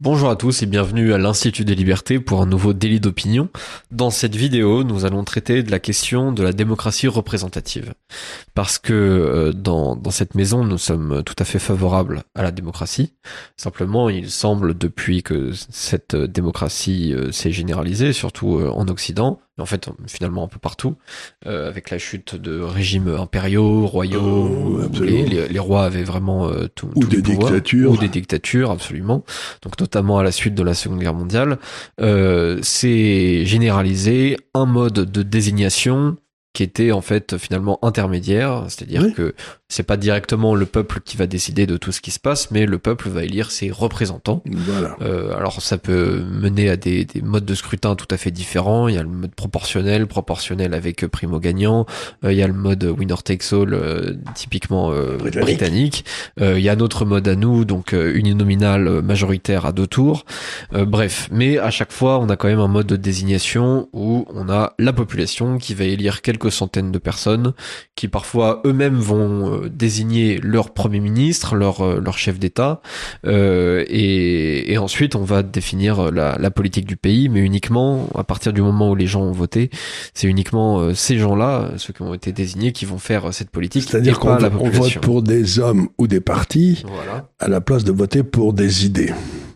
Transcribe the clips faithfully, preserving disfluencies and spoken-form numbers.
Bonjour à tous et bienvenue à l'Institut des Libertés pour un nouveau délit d'opinion. Dans cette vidéo, nous allons traiter de la question de la démocratie représentative. Parce que euh, dans, dans cette maison, nous sommes tout à fait favorables à la démocratie. Simplement, il semble depuis que cette démocratie euh, s'est généralisée, surtout euh, en Occident, et en fait finalement un peu partout, euh, avec la chute de régimes impériaux, royaux, oh, où les, les, les rois avaient vraiment euh, tout, ou tout des le pouvoir, dictatures, ou des dictatures, absolument. Donc notamment à la suite de la Seconde Guerre mondiale, euh, c'est généralisé un mode de désignation qui était en fait finalement intermédiaire, c'est-à-dire oui. que c'est pas directement le peuple qui va décider de tout ce qui se passe, mais le peuple va élire ses représentants. Voilà. Euh, alors ça peut mener à des, des modes de scrutin tout à fait différents. Il y a le mode proportionnel, proportionnel avec primo-gagnant. Euh, il y a le mode winner takes all, euh, typiquement euh, britannique. britannique. Euh, il y a notre mode à nous, donc euh, uninominal majoritaire à deux tours. Euh, bref, mais à chaque fois, on a quand même un mode de désignation où on a la population qui va élire quelques centaines de personnes, qui parfois eux-mêmes vont euh, désigner leur premier ministre, leur euh, leur chef d'État, euh, et, et ensuite on va définir la, la politique du pays, mais uniquement à partir du moment où les gens ont voté, c'est uniquement euh, ces gens-là, ceux qui ont été désignés, qui vont faire cette politique. C'est-à-dire qu'on la on vote pour des hommes ou des partis, voilà, à la place de voter pour des idées.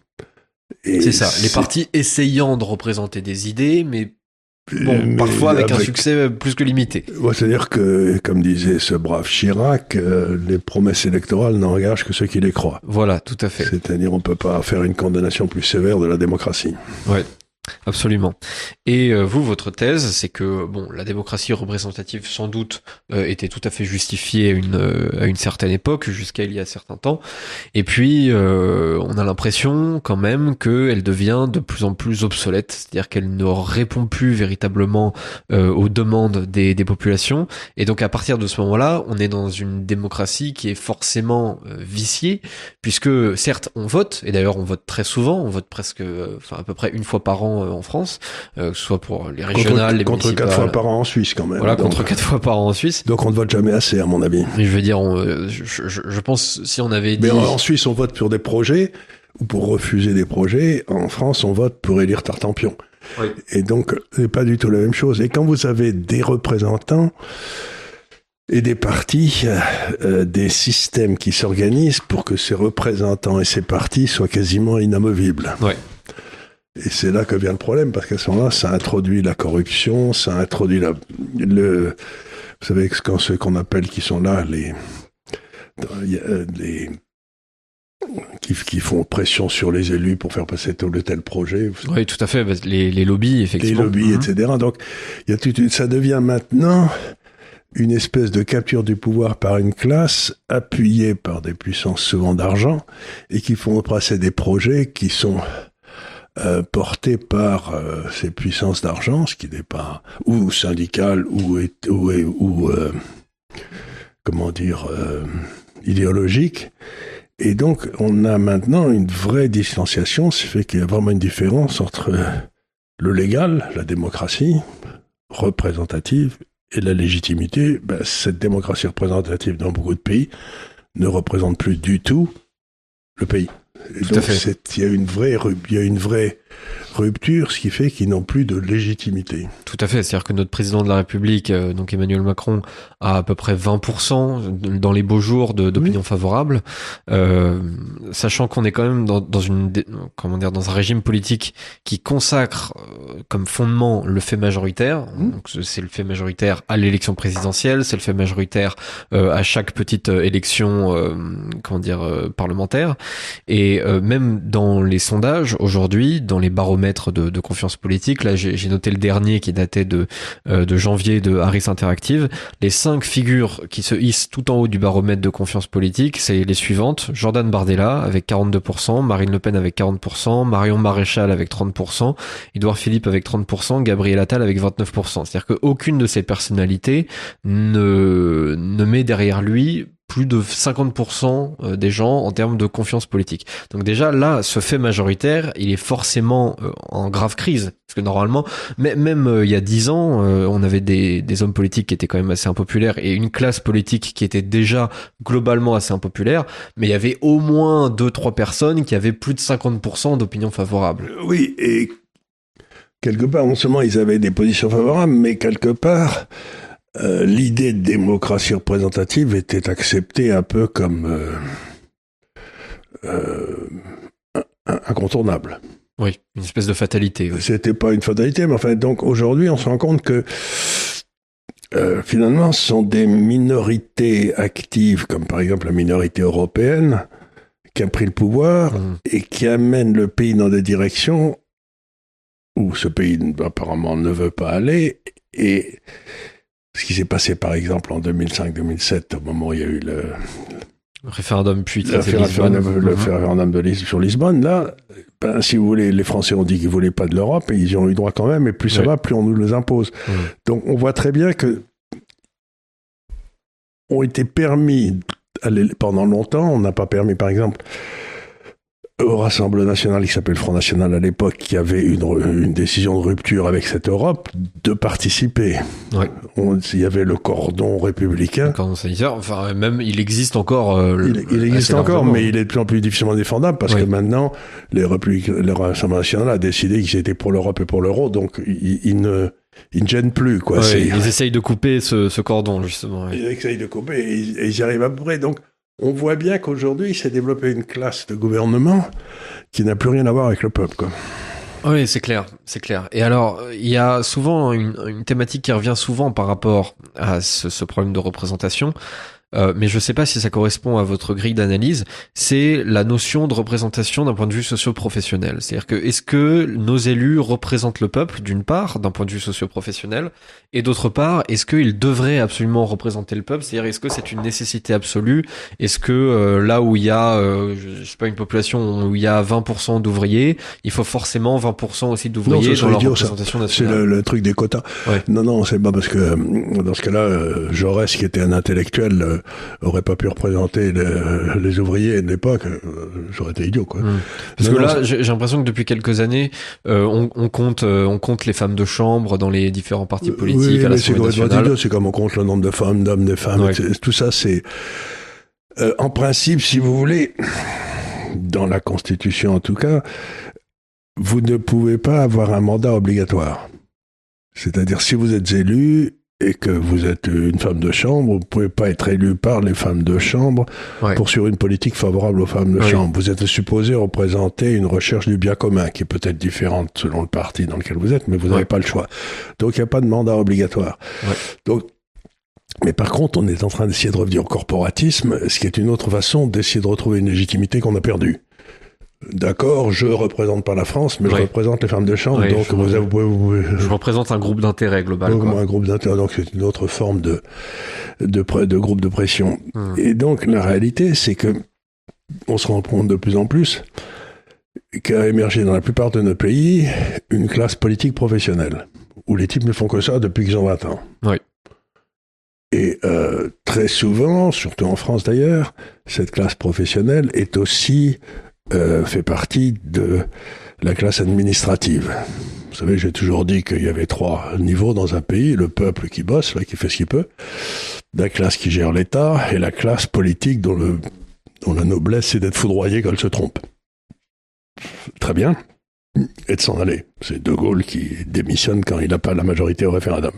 Et c'est ça, c'est... les partis essayant de représenter des idées, mais bon, mais parfois avec, avec un succès plus que limité. Ouais, c'est-à-dire que, comme disait ce brave Chirac, euh, les promesses électorales n'engagent que ceux qui les croient. Voilà, tout à fait. C'est-à-dire on peut pas faire une condamnation plus sévère de la démocratie. Ouais. Absolument. Et euh, vous, votre thèse, c'est que bon, la démocratie représentative, sans doute, euh, était tout à fait justifiée à une euh, à une certaine époque, jusqu'à il y a certain temps. Et puis, euh, on a l'impression quand même qu'elle devient de plus en plus obsolète, c'est-à-dire qu'elle ne répond plus véritablement euh, aux demandes des des populations. Et donc, à partir de ce moment-là, on est dans une démocratie qui est forcément euh, viciée, puisque certes, on vote, et d'ailleurs, on vote très souvent, on vote presque, enfin, à peu près une fois par an en France, euh, que ce soit pour les régionales, contre, les contre quatre fois par an en Suisse quand même. Voilà, donc, contre quatre fois par an en Suisse. Donc on ne vote jamais assez, à mon avis. Mais je veux dire, on, je, je, je pense si on avait dit... Mais en, en Suisse, on vote pour des projets ou pour refuser des projets. En France, on vote pour élire Tartampion. Oui. Et donc, c'est pas du tout la même chose. Et quand vous avez des représentants et des partis, euh, des systèmes qui s'organisent pour que ces représentants et ces partis soient quasiment inamovibles. Ouais. Et c'est là que vient le problème, parce qu'à ce moment-là, ça introduit la corruption, ça introduit la, le, vous savez, quand ceux qu'on appelle qui sont là, les, les, qui, qui font pression sur les élus pour faire passer tel ou tel projet. Oui, tout à fait, les, les lobbies, effectivement. Les lobbies, mmh. et cetera. Donc, il y a tout, ça devient maintenant une espèce de capture du pouvoir par une classe appuyée par des puissances souvent d'argent et qui font passer des projets qui sont Euh, porté par euh, ces puissances d'argent, ce qui n'est pas ou syndical ou ou, ou euh, comment dire euh, idéologique. Et donc on a maintenant une vraie distanciation, ce qui fait qu'il y a vraiment une différence entre le légal, la démocratie représentative, et la légitimité. Ben, cette démocratie représentative dans beaucoup de pays ne représente plus du tout le pays. Et Tout donc, à fait. il y a une vraie, il y a une vraie rupture, ce qui fait qu'ils n'ont plus de légitimité. Tout à fait, c'est-à-dire que notre président de la République, euh, donc Emmanuel Macron, a à peu près vingt pour cent dans les beaux jours de, d'opinion oui. favorable, euh, sachant qu'on est quand même dans, dans une, comment dire, dans un régime politique qui consacre euh, comme fondement le fait majoritaire. Mmh. Donc c'est le fait majoritaire à l'élection présidentielle, c'est le fait majoritaire euh, à chaque petite euh, élection, euh, comment dire, euh, parlementaire. Et euh, même dans les sondages aujourd'hui, dans les baromètres de, de confiance politique, là j'ai, j'ai noté le dernier qui datait de, euh, de janvier de Harris Interactive, les cinq figures qui se hissent tout en haut du baromètre de confiance politique, c'est les suivantes: Jordan Bardella avec quarante-deux pour cent, Marine Le Pen avec quarante pour cent, Marion Maréchal avec trente pour cent, Édouard Philippe avec trente pour cent, Gabriel Attal avec vingt-neuf pour cent. C'est-à-dire qu'aucune de ces personnalités ne, ne met derrière lui plus de cinquante pour cent des gens en termes de confiance politique. Donc déjà, là, ce fait majoritaire, il est forcément euh, en grave crise. Parce que normalement, même euh, il y a dix ans, euh, on avait des, des hommes politiques qui étaient quand même assez impopulaires et une classe politique qui était déjà globalement assez impopulaire, mais il y avait au moins deux, trois personnes qui avaient plus de cinquante pour cent d'opinion favorable. Oui, et quelque part, non seulement ils avaient des positions favorables, mais quelque part... Euh, l'idée de démocratie représentative était acceptée un peu comme euh, euh, incontournable. Oui, une espèce de fatalité. Oui. C'était pas une fatalité, mais enfin, donc aujourd'hui, on se rend compte que euh, finalement, ce sont des minorités actives, comme par exemple la minorité européenne, qui a pris le pouvoir mmh. et qui amène le pays dans des directions où ce pays apparemment ne veut pas aller. Et ce qui s'est passé, par exemple, en deux mille cinq deux mille sept, au moment où il y a eu le, le référendum, puis le référendum, le mmh. référendum de Lis- sur Lisbonne, là, ben, si vous voulez, les Français ont dit qu'ils ne voulaient pas de l'Europe, et ils y ont eu droit quand même, et plus ça oui. va, plus on nous les impose. Mmh. Donc, on voit très bien que ont été permis, pendant longtemps, on n'a pas permis, par exemple, au Rassemblement national, qui s'appelle Front National à l'époque, qui avait une, une décision de rupture avec cette Europe, de participer. Ouais. On, il y avait le cordon républicain. Le cordon sanitaire, enfin, même, il existe encore. Euh, il, il existe encore, mais il est de plus en plus difficilement défendable, parce oui. que maintenant, les républicains, le Rassemblement national a décidé qu'ils étaient pour l'Europe et pour l'euro, donc ils, ils ne... Ils ne gênent plus, quoi. Ouais, c'est... Ils essayent de couper ce, ce cordon, justement. Ouais. Ils essayent de couper, et ils, et ils y arrivent à peu près. Donc, on voit bien qu'aujourd'hui, il s'est développé une classe de gouvernement qui n'a plus rien à voir avec le peuple, quoi. Oui, c'est clair, c'est clair. Et alors, il y a souvent une, une thématique qui revient souvent par rapport à ce, ce problème de représentation. Euh, mais je ne sais pas si ça correspond à votre grille d'analyse, c'est la notion de représentation d'un point de vue socio-professionnel. C'est-à-dire que est-ce que nos élus représentent le peuple, d'une part, d'un point de vue socio-professionnel, et d'autre part, est-ce qu'ils devraient absolument représenter le peuple? C'est-à-dire, est-ce que c'est une nécessité absolue? Est-ce que euh, là où il y a, euh, je sais pas, une population où il y a vingt pour cent d'ouvriers, il faut forcément vingt pour cent aussi d'ouvriers non, dans leur idiot, représentation ça. nationale? C'est le, le truc des quotas. Ouais. Non, non, c'est pas parce que dans ce cas-là, euh, Jaurès, qui était un intellectuel, euh, aurait pas pu représenter les, les ouvriers de l'époque, euh, j'aurais été idiot, quoi. Mmh. Parce non, que non, là, j'ai l'impression que depuis quelques années, euh, on, on compte, euh, on compte les femmes de chambre dans les différents partis politiques. Oui, à mais c'est idiot, c'est comme on compte le nombre de femmes, d'hommes, des femmes. Ouais. Tout ça, c'est euh, en principe, si vous voulez, dans la Constitution en tout cas, vous ne pouvez pas avoir un mandat obligatoire. C'est-à-dire, si vous êtes élu et que vous êtes une femme de chambre, vous ne pouvez pas être élu par les femmes de chambre ouais. pour suivre une politique favorable aux femmes de oui. chambre. Vous êtes supposé représenter une recherche du bien commun, qui est peut-être différente selon le parti dans lequel vous êtes, mais vous n'avez ouais. pas le choix. Donc, il n'y a pas de mandat obligatoire. Ouais. Donc, mais par contre, on est en train d'essayer de revenir au corporatisme, ce qui est une autre façon d'essayer de retrouver une légitimité qu'on a perdue. D'accord, je représente pas la France, mais oui. je représente les femmes de chambre, oui, donc je, vous, vous, vous, vous, je représente un groupe d'intérêt global. Donc, quoi. Un groupe d'intérêt, donc c'est une autre forme de, de, de groupe de pression. Hum. Et donc, la réalité, c'est que on se rend compte de plus en plus qu'a émergé dans la plupart de nos pays une classe politique professionnelle, où les types ne font que ça depuis qu'ils ont vingt ans. Oui. Et euh, très souvent, surtout en France d'ailleurs, cette classe professionnelle est aussi euh, fait partie de la classe administrative. Vous savez, j'ai toujours dit qu'il y avait trois niveaux dans un pays: le peuple qui bosse, là, qui fait ce qu'il peut, la classe qui gère l'État, et la classe politique dont, le, dont la noblesse c'est d'être foudroyée quand elle se trompe. Très bien. Et de s'en aller. C'est De Gaulle qui démissionne quand il n'a pas la majorité au référendum.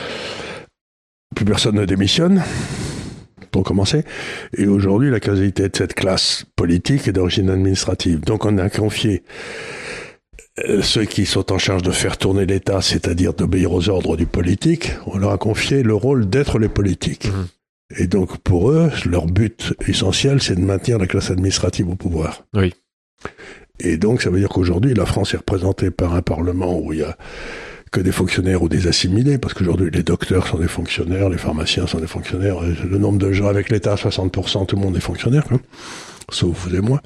Plus personne ne démissionne, pour commencer. Et aujourd'hui, la quasi-totalité de cette classe politique est d'origine administrative. Donc on a confié euh, ceux qui sont en charge de faire tourner l'État, c'est-à-dire d'obéir aux ordres du politique, on leur a confié le rôle d'être les politiques. Mmh. Et donc pour eux, leur but essentiel, c'est de maintenir la classe administrative au pouvoir. Oui. Et donc ça veut dire qu'aujourd'hui, la France est représentée par un parlement où il y a que des fonctionnaires ou des assimilés, parce qu'aujourd'hui les docteurs sont des fonctionnaires, les pharmaciens sont des fonctionnaires, le nombre de gens avec l'État, soixante pour cent, tout le monde est fonctionnaire, hein, sauf vous et moi.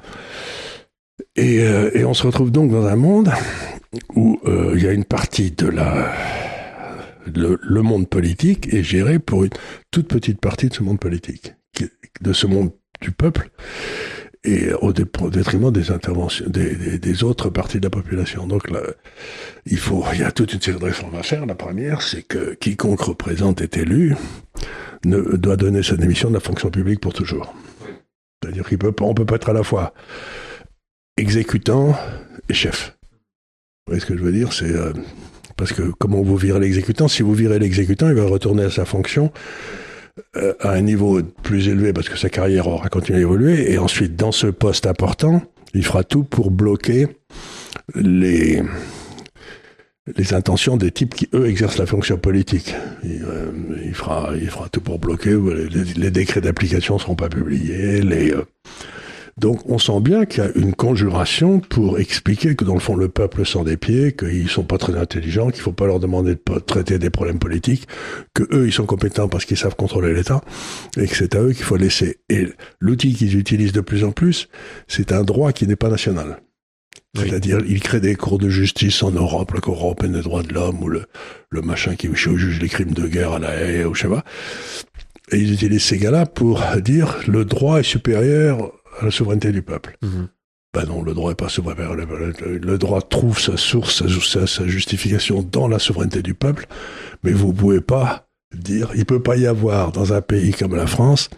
Et, euh, et on se retrouve donc dans un monde où euh, il y a une partie de la... Le, le monde politique est géré pour une toute petite partie de ce monde politique, de ce monde du peuple, et au, dé, au détriment des interventions des, des, des autres parties de la population. Donc là, il faut, il y a toute une série de réformes à faire. La première, c'est que quiconque représente est élu ne doit donner sa démission de la fonction publique pour toujours. Oui. C'est-à-dire qu'il peut, on peut pas être à la fois exécutant et chef. Vous voyez ce que je veux dire? C'est euh, parce que comment vous virez l'exécutant? Si vous virez l'exécutant, il va retourner à sa fonction euh, à un niveau plus élevé parce que sa carrière aura continué à évoluer. Et ensuite, dans ce poste important, il fera tout pour bloquer les les intentions des types qui, eux, exercent la fonction politique. Il, euh, il, fera, il fera tout pour bloquer. Les, les décrets d'application ne seront pas publiés. Les, euh... Donc, on sent bien qu'il y a une conjuration pour expliquer que, dans le fond, le peuple sent des pieds, qu'ils ne sont pas très intelligents, qu'il ne faut pas leur demander de traiter des problèmes politiques, que eux, ils sont compétents parce qu'ils savent contrôler l'État, et que c'est à eux qu'il faut laisser. Et l'outil qu'ils utilisent de plus en plus, c'est un droit qui n'est pas national. C'est-à-dire, ils créent des cours de justice en Europe, la Cour européenne des droits de l'homme, ou le, le machin qui juge les crimes de guerre à la Haye, ou je sais pas. Et ils utilisent ces gars-là pour dire, le droit est supérieur à la souveraineté du peuple. Mmh. Ben non, le droit est pas supérieur. Le, le, le droit trouve sa source, sa, sa justification dans la souveraineté du peuple, mais vous pouvez pas dire, il peut pas y avoir dans un pays comme la France,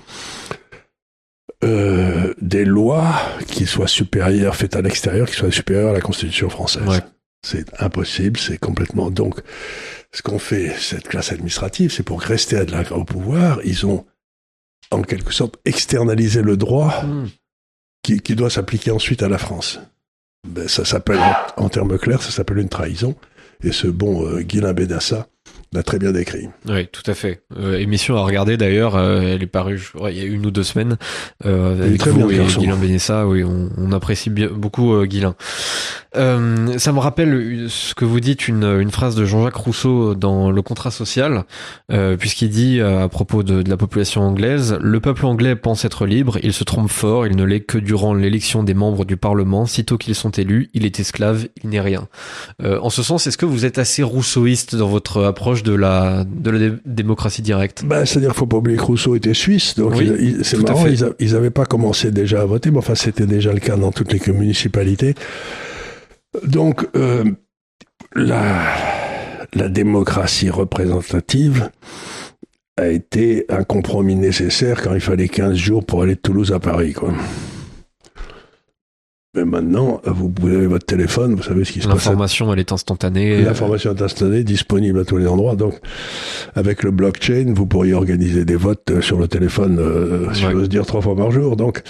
Euh, des lois qui soient supérieures, faites à l'extérieur, qui soient supérieures à la Constitution française. Ouais. C'est impossible, c'est complètement... Donc, ce qu'on fait, cette classe administrative, c'est pour rester au pouvoir, ils ont, en quelque sorte, externalisé le droit mmh. qui, qui doit s'appliquer ensuite à la France. Ben, ça s'appelle, en, en termes clairs, ça s'appelle une trahison. Et ce bon euh, Guilain Benassa l'a très bien décrit. Oui, tout à fait. Euh, émission à regarder d'ailleurs, euh, elle est parue je crois, il y a une ou deux semaines euh, avec très vous bien, et garçon. Guilain Benassa. Oui, on, on apprécie bien, beaucoup euh, Guilain. Euh, ça me rappelle ce que vous dites, une, une phrase de Jean-Jacques Rousseau dans Le Contrat social, euh, puisqu'il dit euh, à propos de, de la population anglaise, le peuple anglais pense être libre, il se trompe fort, il ne l'est que durant l'élection des membres du Parlement, sitôt qu'ils sont élus, il est esclave, il n'est rien. Euh, en ce sens, est-ce que vous êtes assez rousseauiste dans votre approche de la, de la dé- démocratie directe? Ben, c'est-à-dire qu'il faut pas oublier que Rousseau était suisse, donc oui, il, il, c'est marrant, ils, a, ils avaient pas commencé déjà à voter, mais enfin c'était déjà le cas dans toutes les municipalités. Donc, euh, la, la démocratie représentative a été un compromis nécessaire quand il fallait quinze jours pour aller de Toulouse à Paris, quoi. Mais maintenant, vous avez votre téléphone, vous savez ce qui se passe. L'information, elle est instantanée. L'information est instantanée, disponible à tous les endroits. Donc, avec le blockchain, vous pourriez organiser des votes sur le téléphone, euh, si ouais. j'ose dire, trois fois par jour. Donc,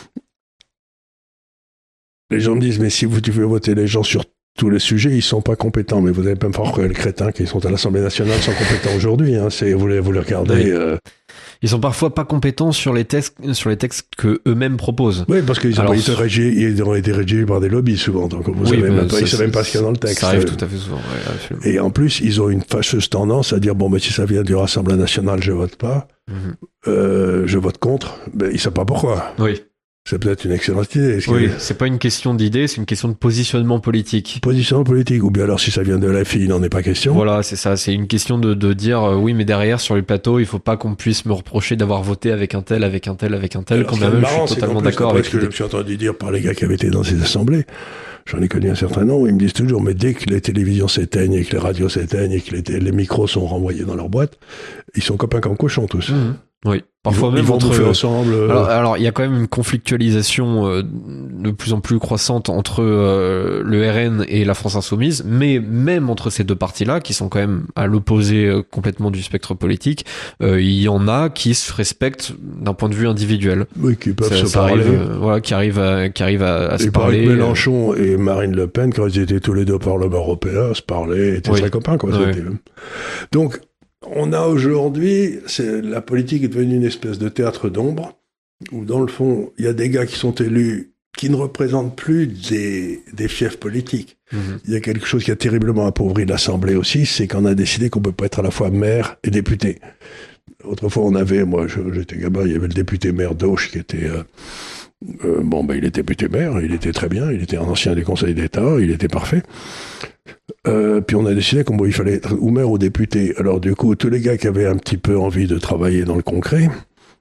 les gens me disent, mais si vous devez voter les gens sur tous les sujets, ils sont pas compétents. Mais vous allez pas me faire que les crétins qui sont à l'Assemblée nationale sont compétents aujourd'hui. Hein. C'est, vous les, vous les regardez. Oui. Euh... Ils sont parfois pas compétents sur les textes, sur les textes que eux-mêmes proposent. Oui, parce qu'ils ont, Alors, été rédigés, ils ont été rédigés par des lobbies souvent. Donc vous oui, savez même pas, ça, ils savent même pas ce qu'il y a dans le texte. Ça arrive tout à fait souvent. Ouais, absolument. Et en plus, ils ont une fâcheuse tendance à dire bon, mais si ça vient du Rassemblement national, je vote pas. Mm-hmm. Euh, je vote contre. Ben ils savent pas pourquoi. Oui. C'est peut-être une excellente idée. Oui, que... c'est pas une question d'idée, c'est une question de positionnement politique. Positionnement politique, ou bien alors si ça vient de la F I, il n'en est pas question. Voilà, c'est ça, c'est une question de, de dire euh, oui, mais derrière, sur le plateau, il faut pas qu'on puisse me reprocher d'avoir voté avec un tel, avec un tel, avec un tel, quand même, marrant, je suis totalement d'accord avec ce que je me suis entendu dire par les gars qui avaient été dans ces assemblées. J'en ai connu un certain nombre, ils me disent toujours, mais dès que les télévisions s'éteignent et que les radios s'éteignent et que les, les micros sont renvoyés dans leur boîte, ils sont copains comme cochons tous. Mmh. Oui, parfois ils même vont entre bouffer ensemble. Euh... Alors, alors, il y a quand même une conflictualisation euh, de plus en plus croissante entre euh, le R N et la France Insoumise, mais même entre ces deux partis-là, qui sont quand même à l'opposé euh, complètement du spectre politique, euh, il y en a qui se respectent d'un point de vue individuel. Oui, qui peuvent ça, se ça parler. Arrive, euh, voilà, qui arrivent à, qui arrivent à, à se parler. Mélenchon et Marine Le Pen, quand ils étaient tous les deux au Parlement européen, se parlaient, étaient oui. très copains, quoi. Oui. Donc, on a aujourd'hui, c'est, la politique est devenue une espèce de théâtre d'ombre, où dans le fond, il y a des gars qui sont élus qui ne représentent plus des, des fiefs politiques. Mmh. Il y a quelque chose qui a terriblement appauvri l'Assemblée aussi, c'est qu'on a décidé qu'on peut pas être à la fois maire et député. Autrefois, on avait, moi, je, j'étais gamin, il y avait le député maire d'Auch qui était... Euh, euh, bon, ben, il était député maire, il était très bien, il était un ancien des conseils d'État, il était parfait. Euh, puis on a décidé qu'il fallait être ou maire ou député. Alors du coup, tous les gars qui avaient un petit peu envie de travailler dans le concret,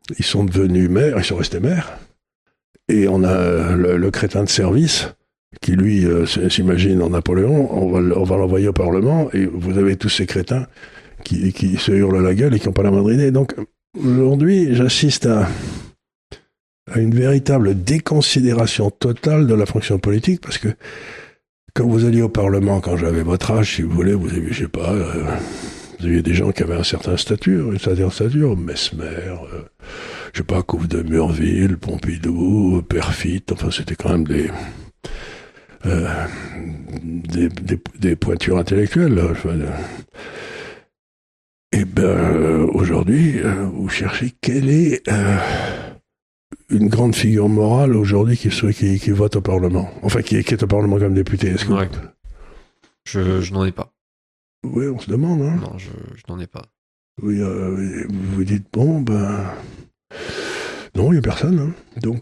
ils sont devenus maires, ils sont restés maires. Et on a le, le crétin de service qui, lui, euh, s'imagine en Napoléon, on va, on va l'envoyer au Parlement, et vous avez tous ces crétins qui, qui se hurlent la gueule et qui n'ont pas la moindre idée. Donc, aujourd'hui, j'assiste à, à une véritable déconsidération totale de la fonction politique, parce que quand vous alliez au Parlement, quand j'avais votre âge, si vous voulez, vous aviez, je sais pas, euh, vous aviez des gens qui avaient un certain stature, une certaine stature, Mesmer, euh, je sais pas, Couve de Murville, Pompidou, Perfit, enfin, c'était quand même des... Euh, des, des, des pointures intellectuelles. Là. Et ben euh, aujourd'hui, euh, vous cherchez quelle est euh, une grande figure morale aujourd'hui qui, qui, qui vote au Parlement, enfin qui, qui est au Parlement comme député. Est-ce que ouais. vous... Je, je n'en ai pas. Oui, on se demande. Hein. Non, je, je n'en ai pas. Oui, euh, vous vous dites bon, ben non, il n'y a personne. Hein. Donc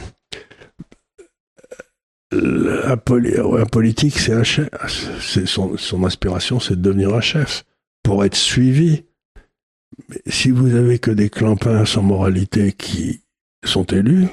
La, poli- la politique, c'est un chef. C'est son, son aspiration, c'est de devenir un chef pour être suivi. Mais si vous avez que des clampins sans moralité qui sont élus,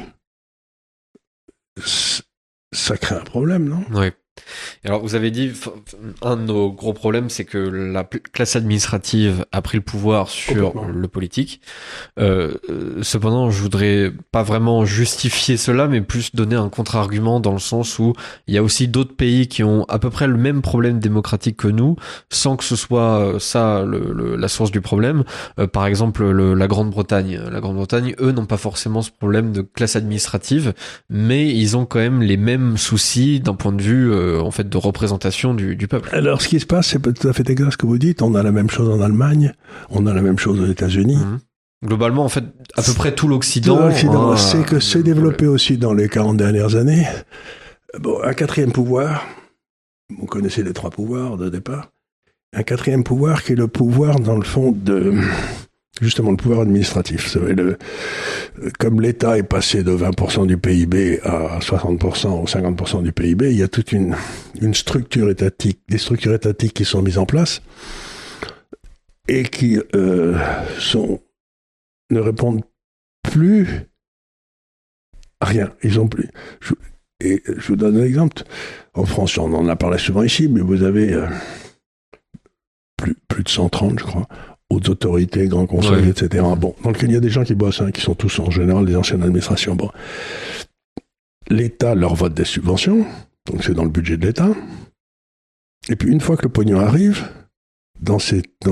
ça crée un problème, non ? Oui. Alors, vous avez dit, un de nos gros problèmes, c'est que la classe administrative a pris le pouvoir sur le politique. Euh, cependant, je voudrais pas vraiment justifier cela, mais plus donner un contre-argument dans le sens où il y a aussi d'autres pays qui ont à peu près le même problème démocratique que nous, sans que ce soit ça le, le, la source du problème. Euh, par exemple, le, la Grande-Bretagne. La Grande-Bretagne, eux, n'ont pas forcément ce problème de classe administrative, mais ils ont quand même les mêmes soucis d'un point de vue euh, en fait de représentation du, du peuple. Alors, ce qui se passe, c'est pas tout à fait exact ce que vous dites. On a la même chose en Allemagne, on a la même chose aux États-Unis. Mmh. Globalement, en fait, à peu près tout l'Occident, tout l'Occident hein, c'est que c'est développé aussi dans les quarante dernières années. Bon, un quatrième pouvoir. Vous connaissez les trois pouvoirs de départ. Un quatrième pouvoir qui est le pouvoir, dans le fond, de justement le pouvoir administratif. Vous savez, le, comme l'État est passé de vingt pour cent du P I B à soixante pour cent ou cinquante pour cent du P I B, il y a toute une, une structure étatique, des structures étatiques qui sont mises en place et qui euh, sont, ne répondent plus à rien. Ils ont plus. Je, et je vous donne un exemple. En France, on en a parlé souvent ici, mais vous avez euh, plus, plus de cent trente, je crois, hautes autorités, grands conseils, ouais. et cetera. Bon, dans lequel il y a des gens qui bossent, hein, qui sont tous en général des anciennes administrations. Bon, l'État leur vote des subventions, donc c'est dans le budget de l'État. Et puis une fois que le pognon arrive, dans ces, dans...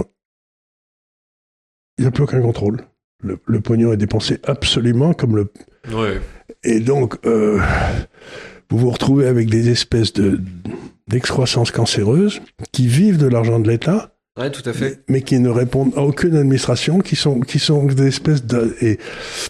il n'y a plus aucun contrôle. Le, le pognon est dépensé absolument comme le. Ouais. Et donc, euh, vous vous retrouvez avec des espèces de d'excroissance cancéreuse qui vivent de l'argent de l'État. Ouais, tout à fait. Mais qui ne répondent à aucune administration, qui sont, qui sont des espèces de... Et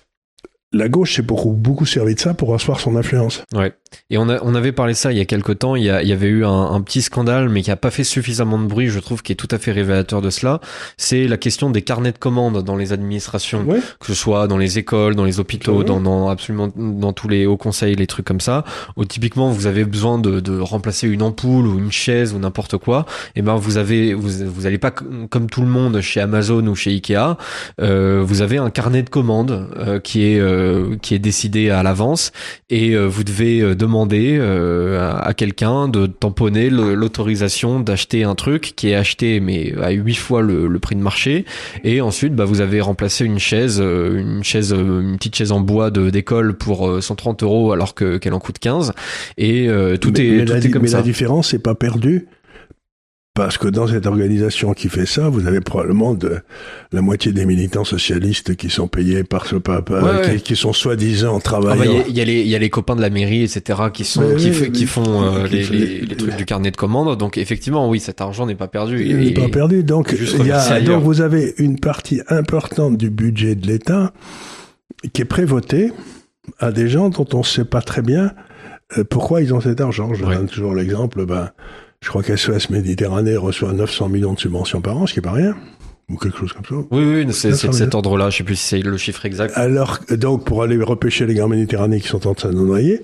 la gauche s'est beaucoup, beaucoup servi de ça pour asseoir son influence. Ouais. Et on, a, on avait parlé de ça il y a quelque temps. Il y, a, il y avait eu un, un petit scandale, mais qui a pas fait suffisamment de bruit, je trouve, qui est tout à fait révélateur de cela. C'est la question des carnets de commandes dans les administrations, ouais. Que ce soit dans les écoles, dans les hôpitaux, dans, dans absolument dans tous les hauts conseils, les trucs comme ça. Où typiquement, vous avez besoin de, de remplacer une ampoule ou une chaise ou n'importe quoi. Et ben, vous avez, vous, vous allez pas comme tout le monde chez Amazon ou chez Ikea. Euh, vous avez un carnet de commandes euh, qui est euh, qui est décidé à l'avance et euh, vous devez euh, demander euh, à, à quelqu'un de tamponner le, l'autorisation d'acheter un truc qui est acheté mais à huit fois le, le prix de marché, et ensuite bah vous avez remplacé une chaise une chaise une petite chaise en bois de d'école pour cent trente euros alors que qu'elle en coûte quinze, et euh, tout mais, est mais tout la, est comme mais ça. La différence c'est pas perdue. Parce que dans cette organisation qui fait ça, vous avez probablement de la moitié des militants socialistes qui sont payés par ce papa, ouais, qui, ouais. qui sont soi-disant travailleurs. Il ah bah, y, y a les il y a les copains de la mairie, et cetera, qui sont mais qui, oui, qui font euh, qui les, les, les trucs du carnet de commandes. Donc effectivement, oui, cet argent n'est pas perdu. Il n'est pas perdu. Donc il y a donc vous avez une partie importante du budget de l'État qui est prévotée à des gens dont on ne sait pas très bien pourquoi ils ont cet argent. Je ouais. donne toujours l'exemple. Ben je crois qu'S O S Méditerranée reçoit neuf cents millions de subventions par an, ce qui n'est pas rien, ou quelque chose comme ça. Oui, oui, c'est, c'est de cet ordre-là. Je sais plus si c'est le chiffre exact. Alors, donc, pour aller repêcher les gars méditerranéens qui sont en train de nous noyer,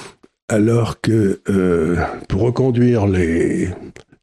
alors que euh, pour reconduire les,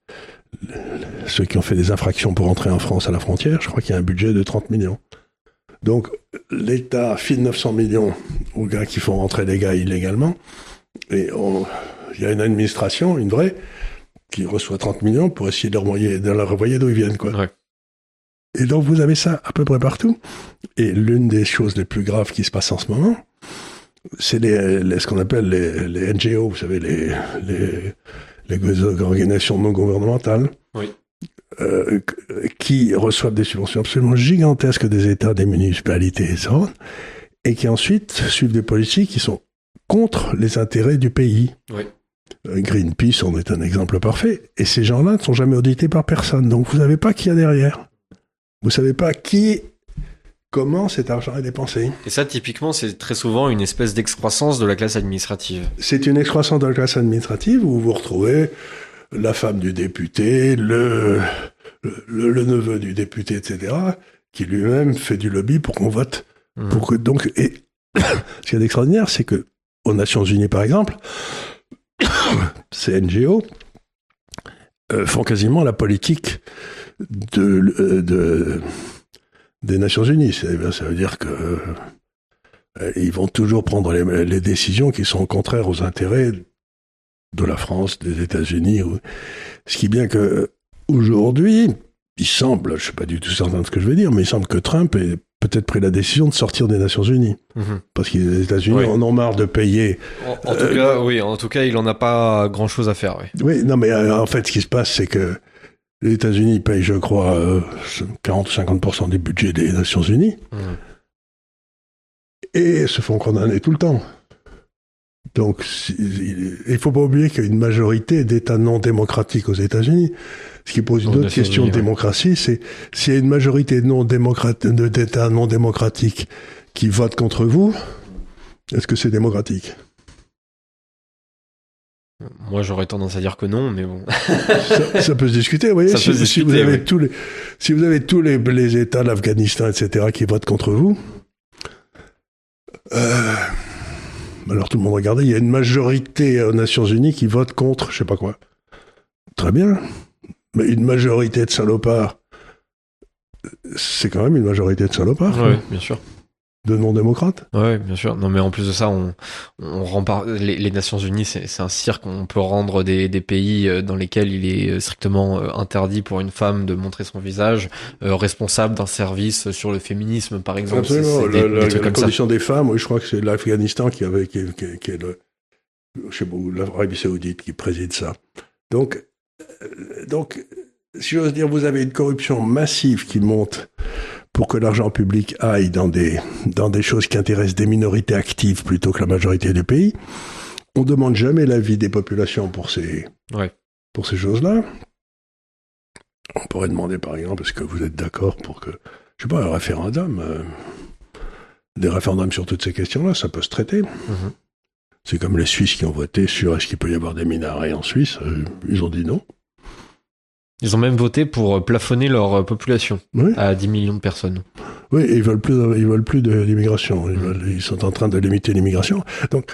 les ceux qui ont fait des infractions pour entrer en France à la frontière, je crois qu'il y a un budget de trente millions. Donc, l'État file neuf cents millions aux gars qui font rentrer les gars illégalement. Et il y a une administration, une vraie, qui reçoit trente millions pour essayer de leur envoyer, de leur envoyer d'où ils viennent, quoi. Ouais. Et donc, vous avez ça à peu près partout. Et l'une des choses les plus graves qui se passe en ce moment, c'est les, les, ce qu'on appelle les, les N G O, vous savez, les, les, les organisations non gouvernementales. Oui. Euh, qui reçoivent des subventions absolument gigantesques des États, des municipalités et ça, et qui ensuite suivent des politiques qui sont contre les intérêts du pays. Oui. Euh, Greenpeace en est un exemple parfait. Et ces gens-là ne sont jamais audités par personne. Donc vous ne savez pas qui y a derrière. Vous ne savez pas qui, comment cet argent est dépensé. Et ça, typiquement, c'est très souvent une espèce d'excroissance de la classe administrative. C'est une excroissance de la classe administrative où vous vous retrouvez la femme du député, le, le, le neveu du député, et cetera, qui lui-même fait du lobby pour qu'on vote. Mmh. Pour que, donc, et ce qui est extraordinaire, c'est que aux Nations Unies, par exemple, ces N G O euh, font quasiment la politique de, de, de, des Nations Unies. C'est, ça veut dire que euh, ils vont toujours prendre les, les décisions qui sont contraires aux intérêts de la France, des États-Unis. Ce qui est bien que aujourd'hui, il semble, je ne suis pas du tout certain de ce que je vais dire, mais il semble que Trump ait peut-être pris la décision de sortir des Nations Unies. Mmh. Parce que les États-Unis oui. en ont marre de payer. En, en tout euh, cas, oui, en tout cas, il n'en a pas grand-chose à faire. Oui, oui non, mais euh, en fait, ce qui se passe, c'est que les États-Unis payent, je crois, euh, quarante à cinquante pour cent du budget des Nations Unies. Mmh. Et se font condamner tout le temps. Donc, il ne faut pas oublier qu'il y a une majorité d'États non démocratiques aux États-Unis. Ce qui pose une autre question de démocratie, c'est s'il y a une majorité non démocrate, d'États non démocratiques qui votent contre vous, est-ce que c'est démocratique ? Moi, j'aurais tendance à dire que non, mais bon. ça, ça peut se discuter, vous voyez. Ça si, peut se discuter, si vous avez oui. tous les, si vous avez tous les, les États, l'Afghanistan, et cetera, qui votent contre vous, euh, alors tout le monde regardait, il y a une majorité aux Nations Unies qui vote contre, je sais pas quoi. Très bien. Mais une majorité de salopards, c'est quand même une majorité de salopards. Oui, bien sûr. De non-démocrates. Oui, bien sûr. Non, mais en plus de ça, on, on rend par... les, les Nations Unies, c'est, c'est un cirque. On peut rendre des, des pays dans lesquels il est strictement interdit pour une femme de montrer son visage, euh, responsable d'un service sur le féminisme, par exemple. Absolument. C'est, c'est des, la, la, des trucs la comme condition ça. des femmes, oui, je crois que c'est l'Afghanistan qui avait, qui, qui, qui est le, je sais pas, l'Arabie Saoudite qui préside ça. Donc, euh, donc, si j'ose dire, vous avez une corruption massive qui monte pour que l'argent public aille dans des, dans des choses qui intéressent des minorités actives plutôt que la majorité du pays. On ne demande jamais l'avis des populations pour ces, ouais. pour ces choses-là. On pourrait demander, par exemple, est-ce que vous êtes d'accord pour que, je sais pas, un référendum, euh, des référendums sur toutes ces questions-là, ça peut se traiter. Mm-hmm. C'est comme les Suisses qui ont voté sur est-ce qu'il peut y avoir des minarets en Suisse. Euh, ils ont dit non. Ils ont même voté pour plafonner leur population oui. à dix millions de personnes. Oui, et ils veulent plus, ils veulent plus de l'immigration. Ils, veulent, ils sont en train de limiter l'immigration. Donc,